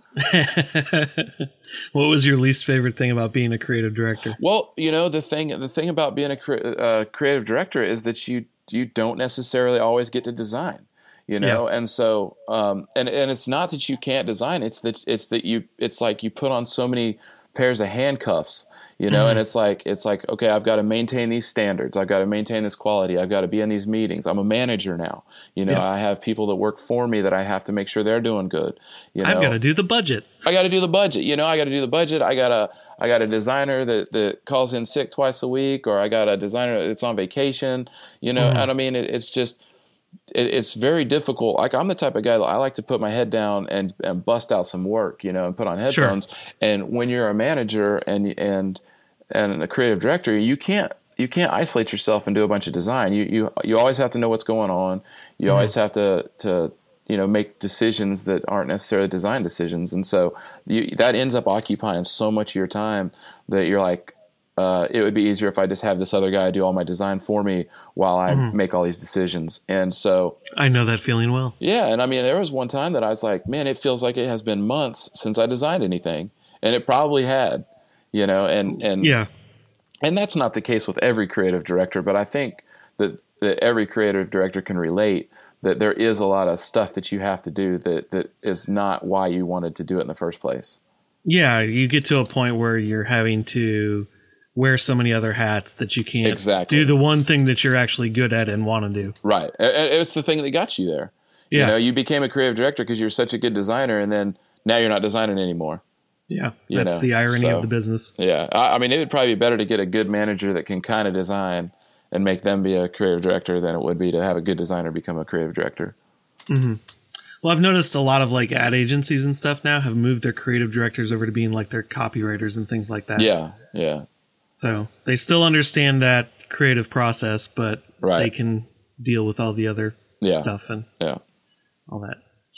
What was your least favorite thing about being a creative director? Well, you know, the thing, the thing about being a cre- uh, creative director is that you, you don't necessarily always get to design. You know, Yeah. and so, um, and, and it's not that you can't design. It's that, it's that you, it's like you put on so many pairs of handcuffs, you know, Mm-hmm. and it's like, it's like, okay, I've got to maintain these standards. I've got to maintain this quality. I've got to be in these meetings. I'm a manager now. You know, Yeah. I have people that work for me that I have to make sure they're doing good. You know, I've got to do the budget. I got to do the budget. You know, I got to do the budget. I got a, I got a designer that, that calls in sick twice a week, or I got a designer that's on vacation, you know, Mm-hmm. and I mean, it, it's just, it, it's very difficult. Like I'm the type of guy that I like to put my head down and, and bust out some work, you know, and put on headphones. Sure. And when you're a manager and, and, and a creative director, you can't, you can't isolate yourself and do a bunch of design. You, you, you always have to know what's going on. You mm-hmm. always have to, to, you know, make decisions that aren't necessarily design decisions. And so you, that ends up occupying so much of your time that you're like, uh, it would be easier if I just have this other guy do all my design for me while I mm-hmm. make all these decisions. And so I know that feeling well. Yeah. And I mean, there was one time that I was like, man, it feels like it has been months since I designed anything. And it probably had, you know, and, and, yeah. And that's not the case with every creative director, but I think that, that every creative director can relate that there is a lot of stuff that you have to do that, that is not why you wanted to do it in the first place. Yeah. You get to a point where you're having to wear so many other hats that you can't exactly. do the one thing that you're actually good at and want to do. Right. It's the thing that got you there. Yeah. You know, you became a creative director because you're such a good designer, and then now you're not designing anymore. Yeah. You that's know? the irony so, of the business. Yeah. I, I mean, it would probably be better to get a good manager that can kind of design and make them be a creative director than it would be to have a good designer become a creative director. Mm-hmm. Well, I've noticed a lot of like ad agencies and stuff now have moved their creative directors over to being like their copywriters and things like that. Yeah. Yeah. So they still understand that creative process, but right. they can deal with all the other yeah. stuff and yeah. all that.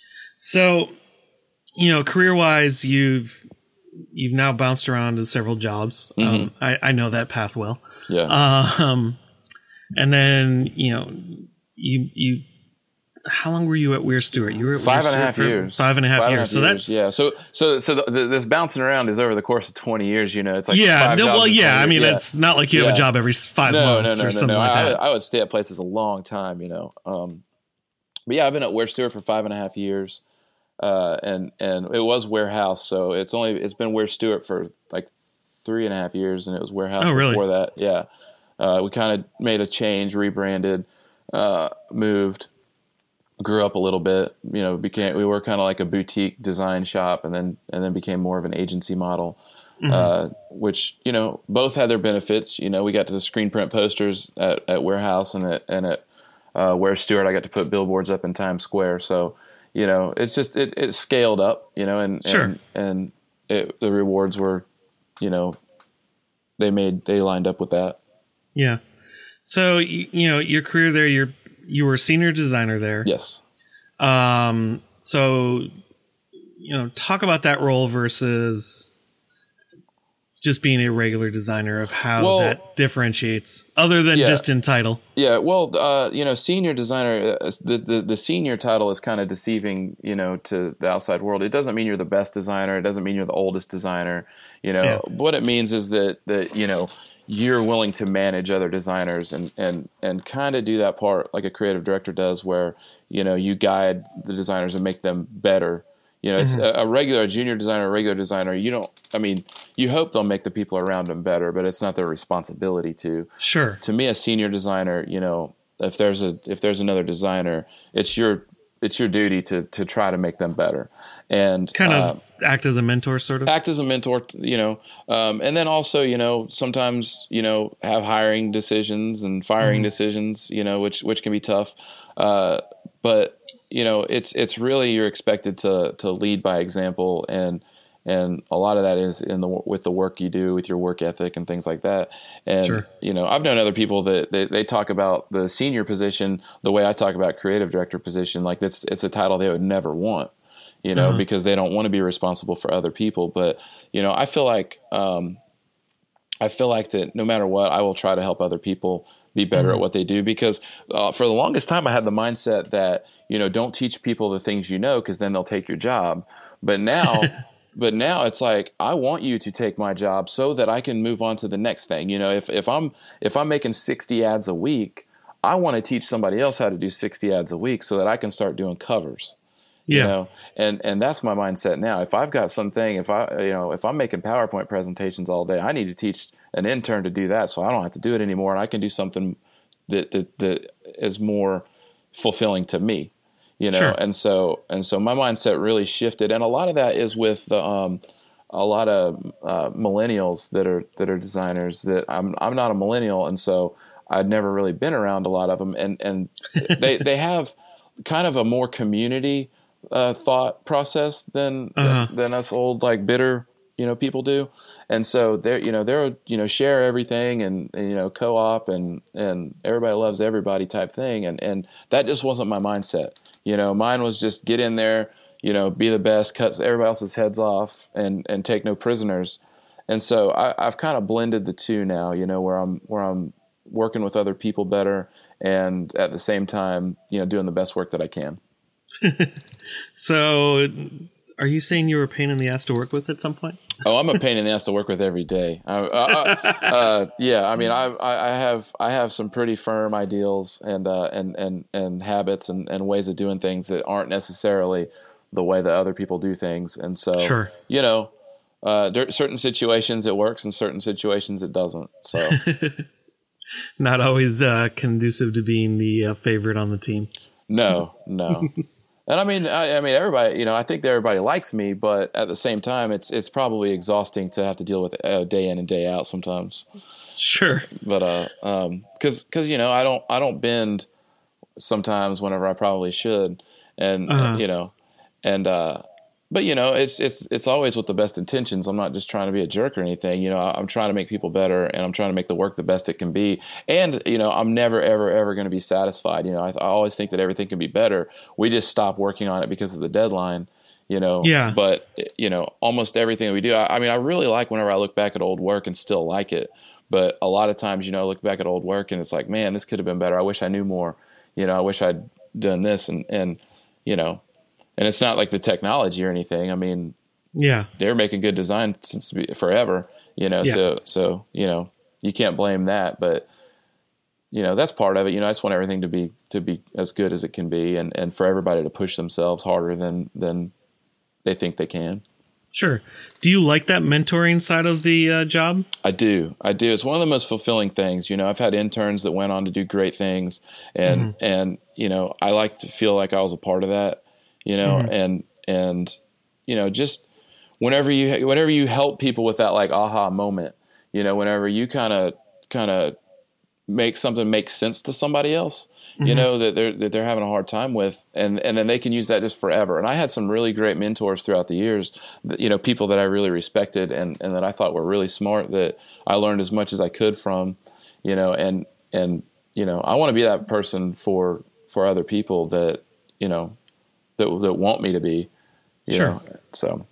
So, you know, career-wise, you've you've now bounced around to several jobs. Mm-hmm. Um, I, I know that path well. Yeah. Um, and then, you know, you you how long were you at Weir Stewart? You were at five Weir and a half Stewart years. Five and a half five years. And a half so years. that's yeah. So so so the, the, this bouncing around is over the course of twenty years. You know, it's like yeah. five No, jobs well, in yeah. twenty I mean, years. it's not like you have yeah. a job every five no, months no, no, or no, something no. like I, that. I would stay at places a long time. You know. Um, but yeah, I've been at Weir Stewart for five and a half years, uh, and and it was warehouse. So it's only it's been Weir Stewart for like three and a half years, and it was warehouse oh, really? before that. Yeah. Uh, we kind of made a change, rebranded, uh, moved, grew up a little bit. You know, became we were kind of like a boutique design shop, and then and then became more of an agency model, mm-hmm. uh, which you know both had their benefits. You know, we got to screen print posters at, at Warehouse and at and at uh, Weir Stewart. I got to put billboards up in Times Square. So you know, it's just it, it scaled up. You know, and sure. and, and it, the rewards were, you know, they made they lined up with that. Yeah. So, you, you know, your career there, you're, you were a senior designer there. Yes. Um, so, you know, talk about that role versus just being a regular designer, of how well, that differentiates other than yeah. just in title. Yeah. Well, uh, you know, senior designer, uh, the, the, the senior title is kind of deceiving, you know, to the outside world. It doesn't mean you're the best designer. It doesn't mean you're the oldest designer. You know, yeah. what it means is that, that, you know, you're willing to manage other designers and, and, and kind of do that part like a creative director does, where, you know, you guide the designers and make them better. You know, mm-hmm. it's a, a regular a junior designer, a regular designer. You don't, I mean, you hope they'll make the people around them better, but it's not their responsibility to. Sure. To me, a senior designer, you know, if there's a, if there's another designer, it's your, it's your duty to, to try to make them better. And kind of uh, act as a mentor, sort of act as a mentor, you know, um, and then also, you know, sometimes, you know, have hiring decisions and firing mm-hmm. decisions, you know, which, which can be tough. Uh, but you know, it's, it's really, you're expected to, to lead by example. And, and a lot of that is in the, with the work you do, with your work ethic and things like that. And, sure. you know, I've known other people that they, they talk about the senior position the way I talk about creative director position. Like it's, it's a title they would never want, you know, uh-huh. because they don't want to be responsible for other people. But, you know, I feel like, um, I feel like that no matter what, I will try to help other people be better mm-hmm. at what they do, because uh, for the longest time I had the mindset that, you know, don't teach people the things you know, because then they'll take your job. But now, but now it's like, I want you to take my job so that I can move on to the next thing. You know, if, if I'm, if I'm making sixty ads a week, I want to teach somebody else how to do sixty ads a week so that I can start doing covers. You yeah. know, and, and that's my mindset now. If I've got something, if I, you know, if I'm making PowerPoint presentations all day, I need to teach an intern to do that so I don't have to do it anymore. And I can do something that, that, that is more fulfilling to me, you know? Sure. And so, and so my mindset really shifted. And a lot of that is with the, um, a lot of, uh, millennials that are, that are designers that I'm, I'm not a millennial. And so I'd never really been around a lot of them. And, and they, they have kind of a more community uh, thought process than, uh-huh. than than us old like bitter you know people do, and so they're you know they're you know share everything and, and you know co-op and and everybody loves everybody type thing, and and that just wasn't my mindset. You know, mine was just get in there, you know, be the best, cut everybody else's heads off, and and take no prisoners. And so I, I've kind of blended the two now. You know, where I'm where I'm working with other people better, and at the same time, you know, doing the best work that I can. So, are you saying you were a pain in the ass to work with at some point? Oh, I'm a pain in the ass to work with every day. Uh, uh, uh, yeah, I mean, I, I have I have some pretty firm ideals and uh, and and and habits and, and ways of doing things that aren't necessarily the way that other people do things. And so, sure. you know, uh, there, certain situations it works, and certain situations it doesn't. So, not always uh, conducive to being the uh, favorite on the team. No, no. And I mean, I, I mean, everybody, you know, I think that everybody likes me, but at the same time, it's it's probably exhausting to have to deal with it uh, day in and day out sometimes. Sure. But uh, um, because because you know, I don't I don't bend sometimes whenever I probably should, and uh-huh. uh, you know, and uh, but you know, it's it's it's always with the best intentions. I'm not just trying to be a jerk or anything. You know, I'm trying to make people better, and I'm trying to make the work the best it can be. And you know, I'm never ever ever going to be satisfied. You know, I, I always think that everything can be better. We just stop working on it because of the deadline. You know, yeah. But you know, almost everything that we do. I, I mean, I really like whenever I look back at old work and still like it. But a lot of times, you know, I look back at old work and it's like, man, this could have been better. I wish I knew more. You know, I wish I'd done this and, and, you know, and it's not like the technology or anything. I mean, yeah, they're making good design since forever, you know, yeah. so, so, you know, you can't blame that, but you know, that's part of it. You know, I just want everything to be, to be as good as it can be, and, and for everybody to push themselves harder than, than they think they can. Sure. Do you like that mentoring side of the uh, job? I do. I do. It's one of the most fulfilling things. You know, I've had interns that went on to do great things, and, mm-hmm. and, you know, I like to feel like I was a part of that, you know, mm-hmm. and, and, you know, just whenever you, whenever you help people with that, like, aha moment, you know, whenever you kind of, kind of make something make sense to somebody else, you mm-hmm. know, that they're, that they're having a hard time with, and, and then they can use that just forever. And I had some really great mentors throughout the years that, you know, people that I really respected and, and that I thought were really smart, that I learned as much as I could from, you know, and, and, you know, I want to be that person for, for other people that, you know, that, that want me to be, you sure. know, so.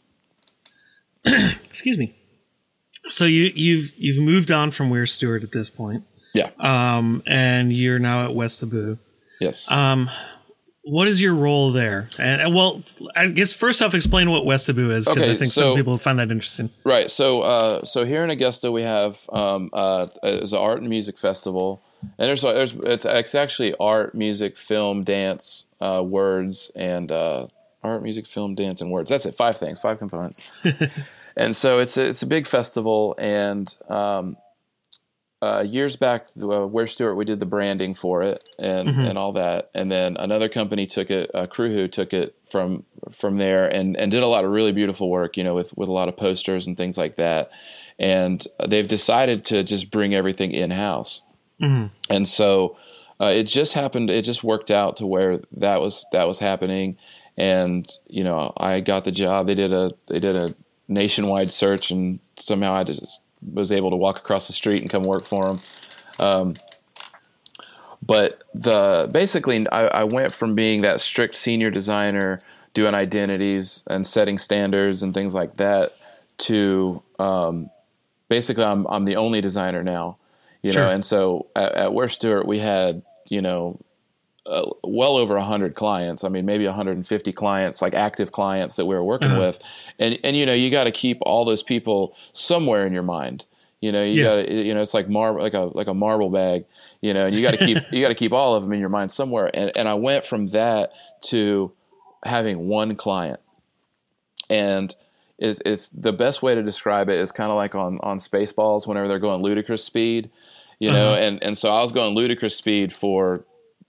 Excuse me. So you, you've, you've moved on from Weir Stewart at this point. Yeah. Um, and you're now at Westaboo. Yes. Um, what is your role there? And, and well, I guess first off, explain what Westaboo is, because okay, I think so, some people find that interesting. Right. So, uh, so here in Augusta, we have um, uh, it's an art and music festival, and there's there's it's, it's actually art, music, film, dance, uh, words, and uh, art, music, film, dance, and words. That's it. Five things, five components. And so it's a, it's a big festival, and um, uh, years back, uh, Weir Stewart, we did the branding for it and, mm-hmm. and all that, and then another company took it, uh, Crewhoo took it from from there and, and did a lot of really beautiful work, you know, with with a lot of posters and things like that, and they've decided to just bring everything in house, mm-hmm. and so uh, it just happened, it just worked out to where that was that was happening, and you know, I got the job. They did a they did a nationwide search, and somehow I just was able to walk across the street and come work for them. Um, but the basically, I, I went from being that strict senior designer, doing identities and setting standards and things like that, to um, basically I'm I'm the only designer now, you sure. know. And so at, at Weir Stewart, we had, you know, Uh, well over a hundred clients. I mean, maybe one hundred fifty clients, like active clients that we were working uh-huh. with. And, and, you know, you got to keep all those people somewhere in your mind. You know, you yeah. got to, you know, it's like marble, like a, like a marble bag, you know, and you got to keep, you got to keep all of them in your mind somewhere. And, and I went from that to having one client, and it's, it's the best way to describe it is kind of like on, on Spaceballs, whenever they're going ludicrous speed, you know, uh-huh. and, and so I was going ludicrous speed for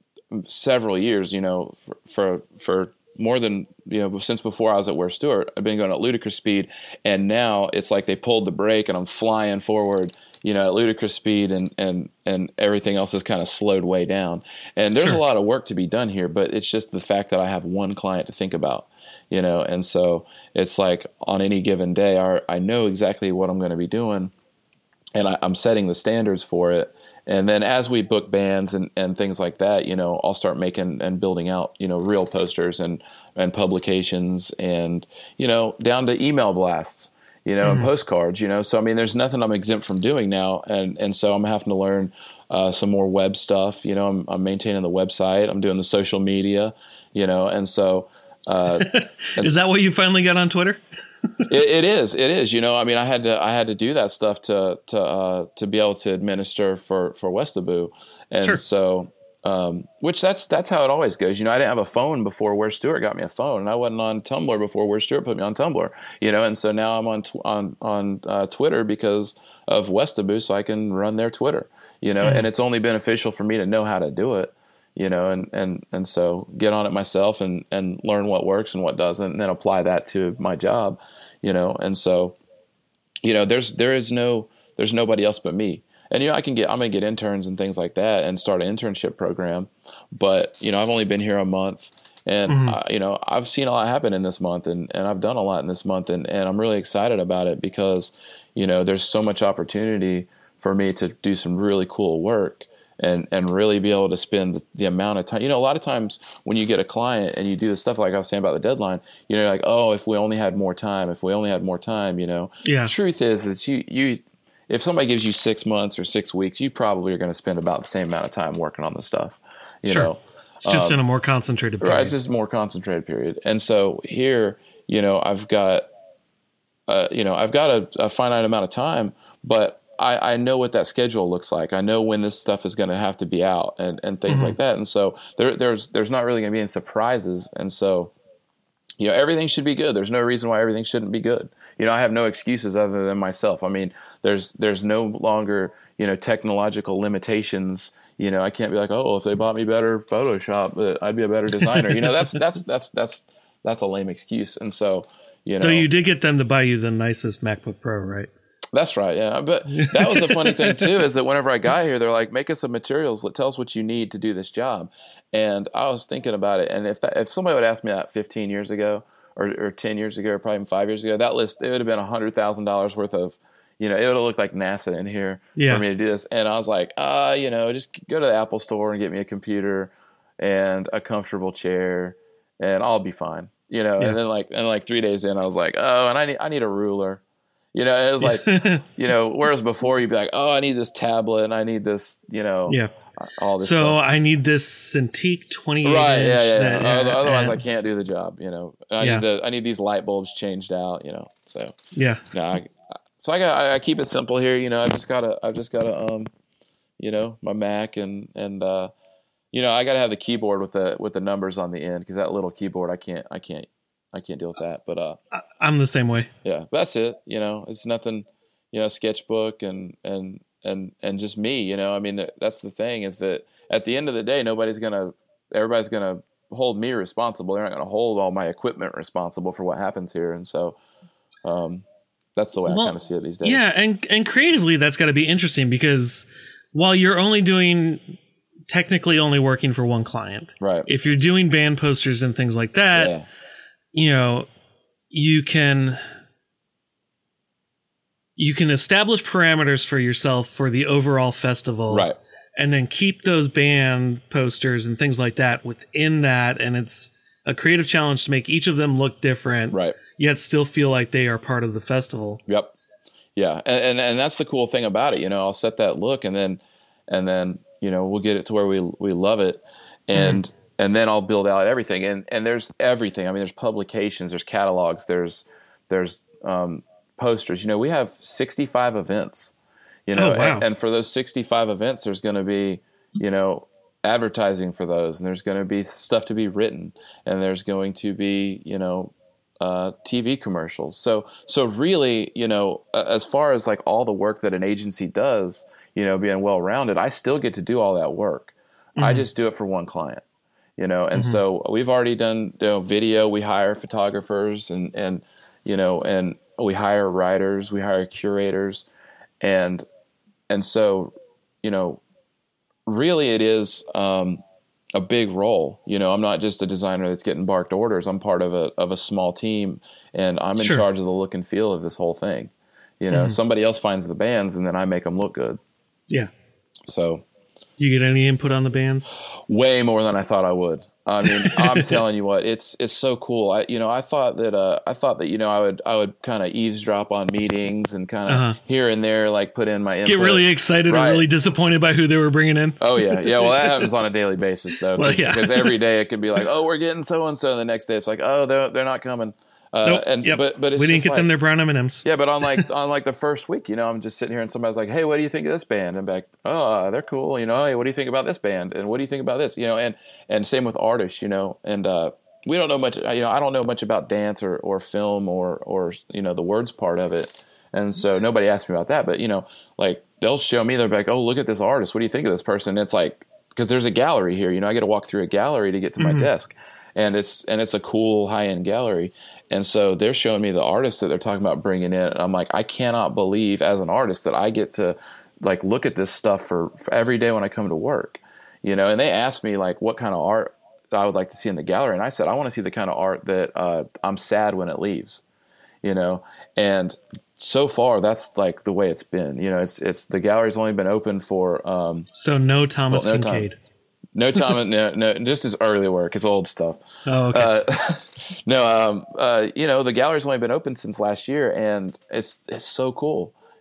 several years, you know, for, for, for more than, you know, since before I was at Weir Stewart, I've been going at ludicrous speed, and now it's like they pulled the brake and I'm flying forward, you know, at ludicrous speed, and, and, and everything else is kind of slowed way down. And there's sure. a lot of work to be done here, but it's just the fact that I have one client to think about, you know, and so it's like on any given day, I, I know exactly what I'm going to be doing, and I, I'm setting the standards for it. And then as we book bands and, and things like that, you know, I'll start making and building out, you know, real posters and, and publications, and, you know, down to email blasts, you know, mm-hmm. and postcards, you know. So, I mean, there's nothing I'm exempt from doing now. And, and so I'm having to learn uh, some more web stuff. You know, I'm, I'm maintaining the website. I'm doing the social media, you know, and so. Uh, and is that what you finally got on Twitter? it, it is. It is. You know, I mean, I had to. I had to do that stuff to to uh, to be able to administer for for Westaboo, and sure. so um, which that's that's how it always goes. You know, I didn't have a phone before Weir Stewart got me a phone, and I wasn't on Tumblr before Weir Stewart put me on Tumblr. You know, and so now I'm on tw- on on uh, Twitter because of Westaboo, so I can run their Twitter. You know, mm-hmm. and it's only beneficial for me to know how to do it. You know, and, and, and so get on it myself and, and learn what works and what doesn't, and then apply that to my job, you know? And so, you know, there's, there is no, there's nobody else but me. And, you know, I can get, I'm going to get interns and things like that and start an internship program. But, you know, I've only been here a month, and, mm-hmm. uh, you know, I've seen a lot happen in this month, and, and I've done a lot in this month, and, and I'm really excited about it because, you know, there's so much opportunity for me to do some really cool work. And, and really be able to spend the, the amount of time. You know, a lot of times when you get a client and you do the stuff like I was saying about the deadline, you know, like, oh, if we only had more time, if we only had more time, you know. Yeah. The truth is that you, you, if somebody gives you six months or six weeks, you probably are going to spend about the same amount of time working on the stuff, you sure. know. It's just um, in a more concentrated period. Right, it's just a more concentrated period. And so here, you know, I've got, uh, you know, I've got a, a finite amount of time, but I, I know what that schedule looks like. I know when this stuff is going to have to be out and, and things mm-hmm. like that. And so there, there's there's not really going to be any surprises. And so, you know, everything should be good. There's no reason why everything shouldn't be good. You know, I have no excuses other than myself. I mean, there's there's no longer, you know, technological limitations. You know, I can't be like, oh, if they bought me better Photoshop, uh, I'd be a better designer. You know, that's that's that's that's that's a lame excuse. And so, you know, so you did get them to buy you the nicest MacBook Pro, right? That's right, yeah. But that was the funny thing too, is that whenever I got here, they're like, make us some materials. Tell us what you need to do this job. And I was thinking about it, and if that, if somebody would ask me that fifteen years ago, or, or ten years ago, or probably even five years ago, that list, it would have been one hundred thousand dollars worth of, you know, it would have looked like NASA in here yeah. for me to do this. And I was like, uh, you know, just go to the Apple store and get me a computer and a comfortable chair, and I'll be fine. You know, yeah. and then like and like three days in, I was like, oh, and I need I need a ruler. You know, it was like, you know, whereas before you'd be like, oh, I need this tablet and I need this, you know, yeah, all this. So stuff. I need this Cintiq twenty-eight right, inch. Yeah, yeah, that, yeah. uh, Otherwise, and, I can't do the job. You know, I yeah. need the I need these light bulbs changed out. You know, so yeah, no, I, so I got I, I keep it simple here. You know, I just gotta I just gotta um, you know, my Mac and and uh, you know, I gotta have the keyboard with the with the numbers on the end, because that little keyboard I can't I can't I can't deal with that. But uh, I'm the same way. Yeah, that's it. You know, it's nothing. You know, sketchbook and, and, and, and just me, you know, I mean, that's the thing, is that at the end of the day, nobody's going to, everybody's going to hold me responsible. They're not going to hold all my equipment responsible for what happens here. And so, um, that's the way well, I kind of see it these days. Yeah. And, and creatively, that's got to be interesting, because while you're only doing, technically only working for one client, right? If you're doing band posters and things like that, yeah. you know, you can, you can establish parameters for yourself for the overall festival, right? And then keep those band posters and things like that within that. And it's a creative challenge to make each of them look different, right? Yet still feel like they are part of the festival. Yep. Yeah. And, and, and that's the cool thing about it. You know, I'll set that look, and then, and then, you know, we'll get it to where we, we love it. And, mm-hmm. and then I'll build out everything. And, and there's everything. I mean, there's publications, there's catalogs, there's, there's, um, posters. You know, we have sixty-five events, you know, oh, wow. and, and for those sixty-five events, there's going to be, you know, advertising for those, and there's going to be stuff to be written, and there's going to be, you know, uh, T V commercials. So, so really, you know, as far as like all the work that an agency does, you know, being well-rounded, I still get to do all that work. Mm-hmm. I just do it for one client, you know, and mm-hmm. so we've already done, you know, video. We hire photographers, and, and, you know, and we hire writers, we hire curators, and and so, you know, really it is um, a big role. You know, I'm not just a designer that's getting barked orders. I'm part of a of a small team, and I'm in sure. charge of the look and feel of this whole thing. You know, mm-hmm. somebody else finds the bands, and then I make them look good. Yeah. So, you get any input on the bands? Way more than I thought I would. I mean, I'm telling you what, it's it's so cool. I you know I thought that uh, I thought that you know I would I would kind of eavesdrop on meetings and kind of uh-huh. here and there, like put in my input. Get really excited right. or really disappointed by who they were bringing in. Oh yeah, yeah. Well, that happens on a daily basis though, because well, yeah. every day it could be like, oh, we're getting so and so, and the next day it's like, oh, they're they're not coming. Uh, nope. and yep. but but it's we didn't get like, them their brown M and M's. Yeah, but on like on like the first week, you know, I'm just sitting here and somebody's like, "Hey, what do you think of this band?" And I'm like, "Oh, they're cool." You know, "Hey, what do you think about this band?" And "What do you think about this?" You know, and and same with artists, you know, and uh, we don't know much. You know, I don't know much about dance or, or film or or you know the words part of it, and so nobody asked me about that. But you know, like they'll show me, they're like, "Oh, look at this artist. What do you think of this person?" And it's like, because there's a gallery here, you know, I get to walk through a gallery to get to mm-hmm. my desk, and it's and it's a cool high end gallery. And so they're showing me the artists that they're talking about bringing in. And I'm like, I cannot believe as an artist that I get to like look at this stuff for, for every day when I come to work, you know. And they asked me like what kind of art I would like to see in the gallery. And I said, I want to see the kind of art that uh, I'm sad when it leaves, you know. And so far that's like the way it's been, you know. It's it's the gallery's only been open for um, so no Thomas well, no Kincaid. Time. No time, no, no, just his early work. It's old stuff. Oh, okay. Uh, no, um, uh, you know, the gallery's only been open since last year, and it's it's so cool.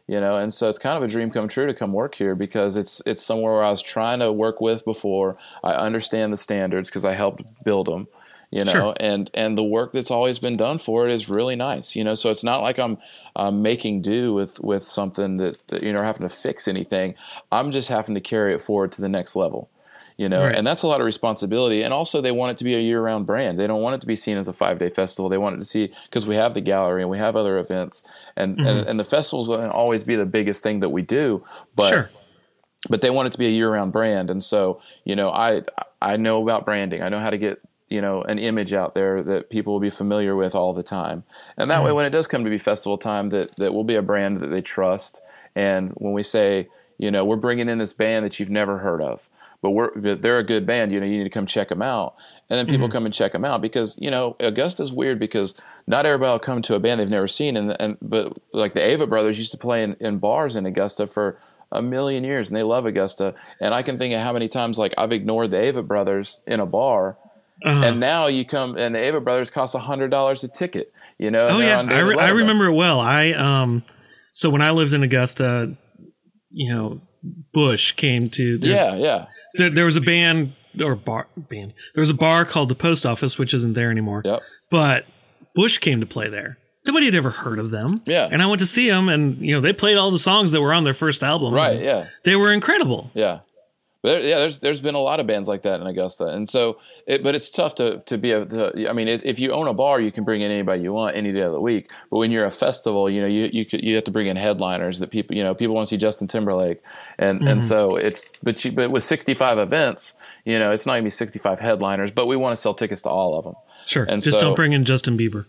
you know, and so it's kind of a dream come true to come work here because it's it's somewhere where I was trying to work with before. I understand the standards because I helped build them, you know, Sure. and and the work that's always been done for it is really nice, you know. So it's not like I'm um, making do with with something that, that you know having to fix anything. I'm just having to carry it forward to the next level. You know, Right. and that's a lot of responsibility. And also they want it to be a year-round brand. They don't want it to be seen as a five-day festival. They want it to see, because we have the gallery and we have other events, and, mm-hmm. and, and the festival's going to always be the biggest thing that we do. But Sure. but they want it to be a year-round brand. And so, you know, I I know about branding. I know how to get, you know, an image out there that people will be familiar with all the time. And that mm-hmm. way, when it does come to be festival time, that, that will be a brand that they trust. And when we say, you know, we're bringing in this band that you've never heard of, but we're but they're a good band, you know, you need to come check them out. And then people mm-hmm. come and check them out because, you know, Augusta's weird because not everybody will come to a band they've never seen. And and but like the Ava Brothers used to play in, in bars in Augusta for a million years, and they love Augusta. And I can think of how many times like I've ignored the Ava Brothers in a bar. Uh-huh. And now you come, and the Ava Brothers cost a hundred dollars a ticket. You know? Oh yeah, I, re- I remember it well. I um, so when I lived in Augusta, you know, Bush came to. The, yeah, yeah. There, there was a band or bar band. There was a bar called the Post Office, which isn't there anymore. Yep. But Bush came to play there. Nobody had ever heard of them. Yeah. And I went to see them, and you know they played all the songs that were on their first album. Right. Yeah. They were incredible. Yeah. But there, yeah, there's there's been a lot of bands like that in Augusta, and so it, but it's tough to to be a. To, I mean, if you own a bar, you can bring in anybody you want any day of the week. But when you're a festival, you know, you you could, you have to bring in headliners that people, you know, people want to see Justin Timberlake, and mm-hmm. and so it's but you, but with sixty-five events, you know, it's not gonna be sixty-five headliners, but we want to sell tickets to all of them. Sure, and just so, don't bring in Justin Bieber.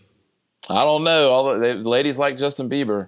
I don't know. All the, the ladies like Justin Bieber.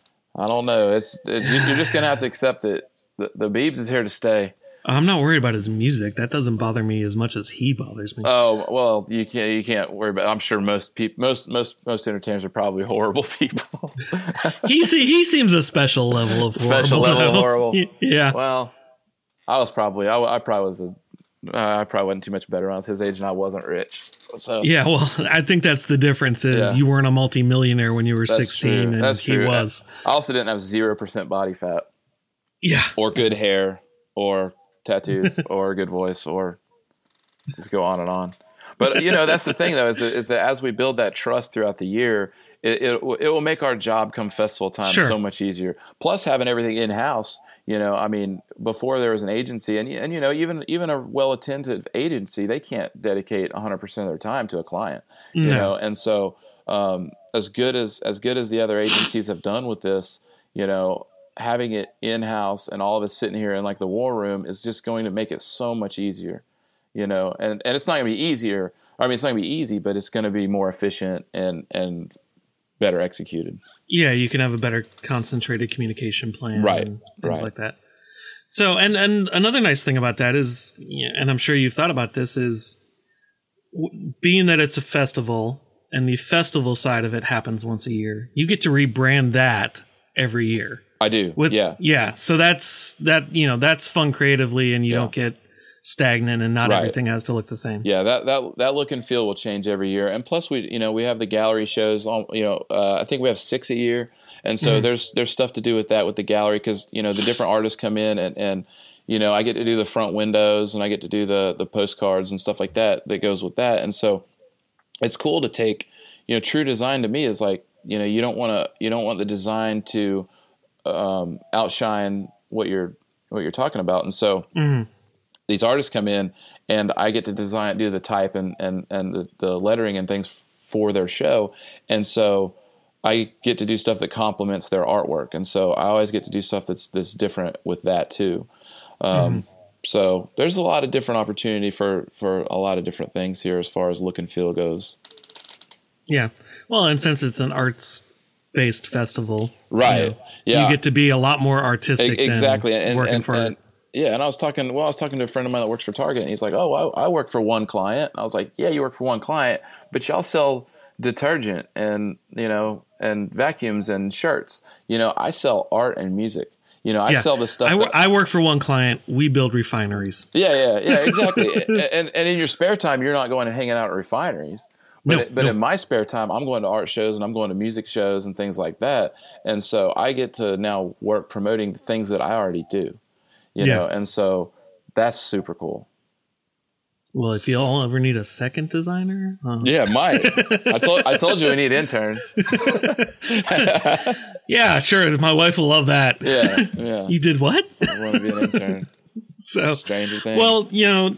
I don't know. It's, it's you're just gonna have to accept it. The, the Biebs is here to stay. I'm not worried about his music. That doesn't bother me as much as he bothers me. Oh well, you can't you can't worry about. I'm sure most people, most most most entertainers are probably horrible people. he he seems a special level of horrible. Special level of horrible. Yeah. Well, I was probably I, I probably was a I probably wasn't too much better when I was his age, and I wasn't rich. So yeah, well, I think that's the difference. Is yeah. you weren't a multimillionaire when you were that's sixteen, true. and that's he true. was. I also didn't have zero percent body fat. Yeah. Or good hair, or tattoos, or a good voice, or just go on and on. But you know, that's the thing though, is that, is that as we build that trust throughout the year, it it, it will make our job come festival time sure. so much easier. Plus having everything in house, you know, I mean, before there was an agency, and and you know, even even a well attended agency, they can't dedicate one hundred percent of their time to a client, you no. know, and so um, as good as as good as the other agencies have done with this, you know, having it in-house and all of us sitting here in like the war room is just going to make it so much easier, you know, and, and it's not gonna be easier. I mean, it's not gonna be easy, but it's going to be more efficient and, and better executed. Yeah. You can have a better concentrated communication plan, right? And things right. like that. So, and, and another nice thing about that is, and I'm sure you've thought about this, is being that it's a festival and the festival side of it happens once a year, you get to rebrand that every year. I do. With, yeah. Yeah. So that's that, you know, that's fun creatively, and you yeah. don't get stagnant, and not right. everything has to look the same. Yeah. That, that, that look and feel will change every year. And plus we, you know, we have the gallery shows on, you know, uh, I think we have six a year. And so mm-hmm. there's, there's stuff to do with that with the gallery. Cause you know, the different artists come in and, and, you know, I get to do the front windows and I get to do the, the postcards and stuff like that, that goes with that. And so it's cool to take, you know, true design to me is like, you know, you don't want to, you don't want the design to, um, outshine what you're what you're talking about, and so mm-hmm. these artists come in, and I get to design, do the type and and and the, the lettering and things for their show, and so I get to do stuff that complements their artwork, and so I always get to do stuff that's that's different with that too. Um, mm-hmm. So there's a lot of different opportunity for for a lot of different things here as far as look and feel goes. Yeah, well, and since it's an arts based festival, right? You know, yeah, you get to be a lot more artistic. Exactly, than and, working and, for. And, yeah, and I was talking. Well, I was talking to a friend of mine that works for Target, and he's like, "Oh, I, I work for one client." And I was like, "Yeah, you work for one client, but y'all sell detergent and you know and vacuums and shirts. You know, I sell art and music. You know, I yeah. sell the stuff. I, that, I work for one client. We build refineries. Yeah, yeah, yeah, exactly. and and in your spare time, you're not going and hanging out at refineries." But, No, it, but no. in my spare time, I'm going to art shows and I'm going to music shows and things like that. And so I get to now work promoting the things that I already do, you Yeah. know, and so that's super cool. Well, if you all ever need a second designer, uh, Yeah, might. I told I told you we need interns. yeah, sure. My wife will love that. Yeah, yeah. You did what? I want to be an intern. So, Stranger Things. well, you know,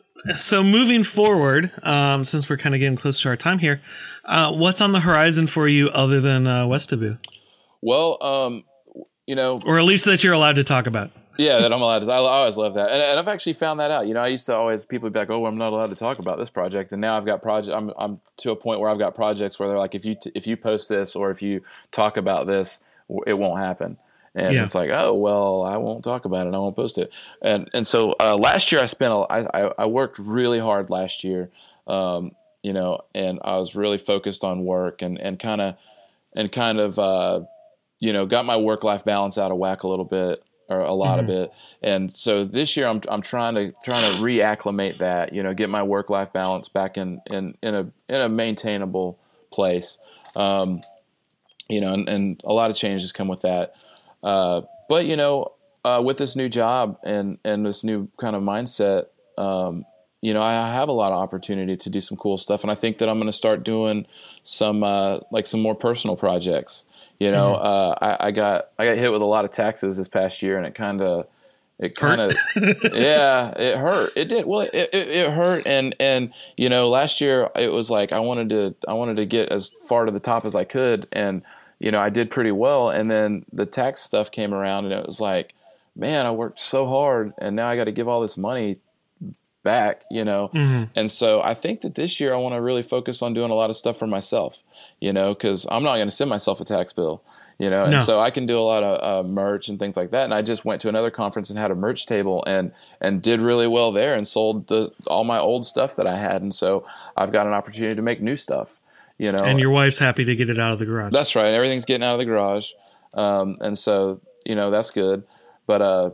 so moving forward, um, since we're kind of getting close to our time here, uh, what's on the horizon for you other than uh, Westaboo? Well, um, you know, Or at least that you're allowed to talk about. yeah, that I'm allowed to. I always love that, and, and I've actually found that out. You know, I used to always people would be like, "Oh, I'm not allowed to talk about this project," and now I've got project. I'm I'm to a point where I've got projects where they're like, if you t- if you post this or if you talk about this, w- it won't happen. And Yeah. it's like, oh well, I won't talk about it. I won't post it. And and so uh, last year I spent a, I, I I worked really hard last year, um, you know, and I was really focused on work and and kind of and kind of uh, you know got my work life balance out of whack a little bit. Or a lot mm-hmm. of it, and so this year I'm I'm trying to trying to reacclimate that, you know, get my work life balance back in in in a in a maintainable place, um, you know, and, and a lot of changes come with that, uh, but you know, uh, with this new job and and this new kind of mindset, um, you know, I have a lot of opportunity to do some cool stuff, and I think that I'm going to start doing some uh, like some more personal projects. You know, mm-hmm. uh, I, I got I got hit with a lot of taxes this past year, and it kind of it kind of yeah, it hurt. It did well. It, it it hurt, and and you know, last year it was like I wanted to I wanted to get as far to the top as I could, and you know, I did pretty well. And then the tax stuff came around, and it was like, man, I worked so hard, and now I got to give all this money back, you know? Mm-hmm. And so I think that this year I want to really focus on doing a lot of stuff for myself, you know, because I'm not going to send myself a tax bill, you know? And no. so I can do a lot of uh, merch and things like that. And I just went to another conference and had a merch table and, and did really well there and sold the, all my old stuff that I had. And so I've got an opportunity to make new stuff, you know? And your wife's happy to get it out of the garage. That's right. Everything's getting out of the garage. Um, and so, you know, that's good. But, uh,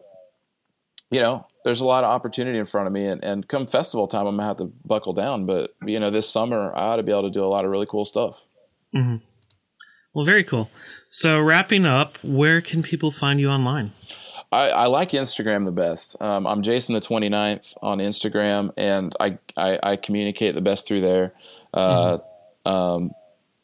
you know, there's a lot of opportunity in front of me, and, and come festival time, I'm gonna have to buckle down. But you know, this summer I ought to be able to do a lot of really cool stuff. Mm-hmm. Well, very cool. So wrapping up, where can people find you online? I, I like Instagram the best. Um, I'm Jason the twenty-ninth on Instagram, and I, I, I communicate the best through there. Uh, mm-hmm. um,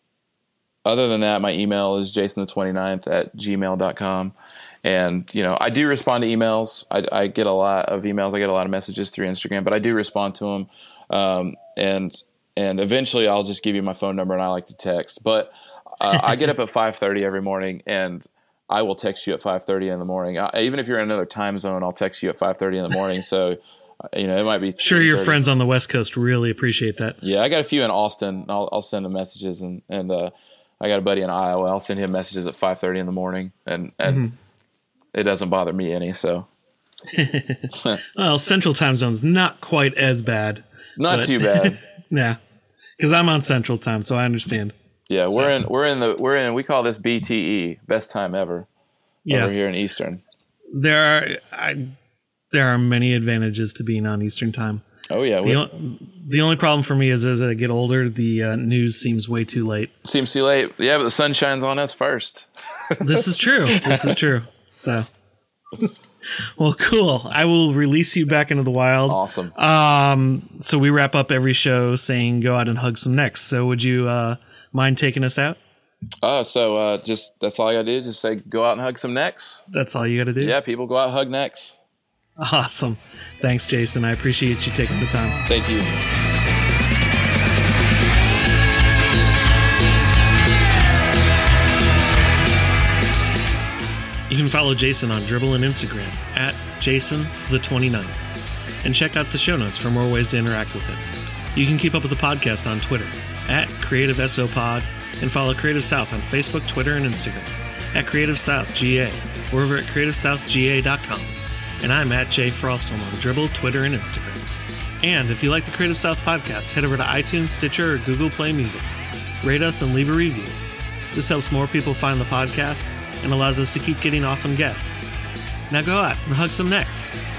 other than that, my email is jason the twenty-ninth at gmail dot com. And, you know, I do respond to emails. I, I get a lot of emails. I get a lot of messages through Instagram, but I do respond to them. Um, and and eventually I'll just give you my phone number, and I like to text. But uh, I get up at five thirty every morning, and I will text you at five thirty in the morning. I, even if you're in another time zone, I'll text you at five thirty in the morning. So, you know, it might be sure your friends on the West Coast really appreciate that. Yeah, I got a few in Austin. I'll, I'll send them messages, and and uh, I got a buddy in Iowa. I'll send him messages at five thirty in the morning, and and. Mm-hmm. It doesn't bother me any, so. Well, Central Time Zone's not quite as bad. Not but, too bad. Yeah, because I'm on Central Time, so I understand. Yeah, so. we're in we're in the we're in we call this B T E, best time ever. Yeah. Over here in Eastern. There are I, there are many advantages to being on Eastern Time. Oh yeah. The, o- the only problem for me is as I get older, the uh, news seems way too late. Seems too late. Yeah, but the sun shines on us first. This is true. This is true. So, well, cool. I will release you back into the wild. Awesome. Um, so we wrap up every show saying go out and hug some necks. So would you uh, mind taking us out? Oh, so uh, just that's all I got to do. Just say go out and hug some necks. That's all you got to do? Yeah, people go out and hug necks. Awesome. Thanks, Jason. I appreciate you taking the time. Thank you. You can follow Jason on Dribbble and Instagram at Jason the twenty-ninth, and check out the show notes for more ways to interact with him. You can keep up with the podcast on Twitter at Creative S O Pod, and follow Creative South on Facebook, Twitter, and Instagram at Creative South G A, or over at creative south g a dot com. And I'm at Jay Frostholm on Dribbble, Twitter, and Instagram. And if you like the Creative South podcast, head over to iTunes, Stitcher, or Google Play Music. Rate us and leave a review. This helps more people find the podcast and allows us to keep getting awesome guests. Now go out and hug some necks.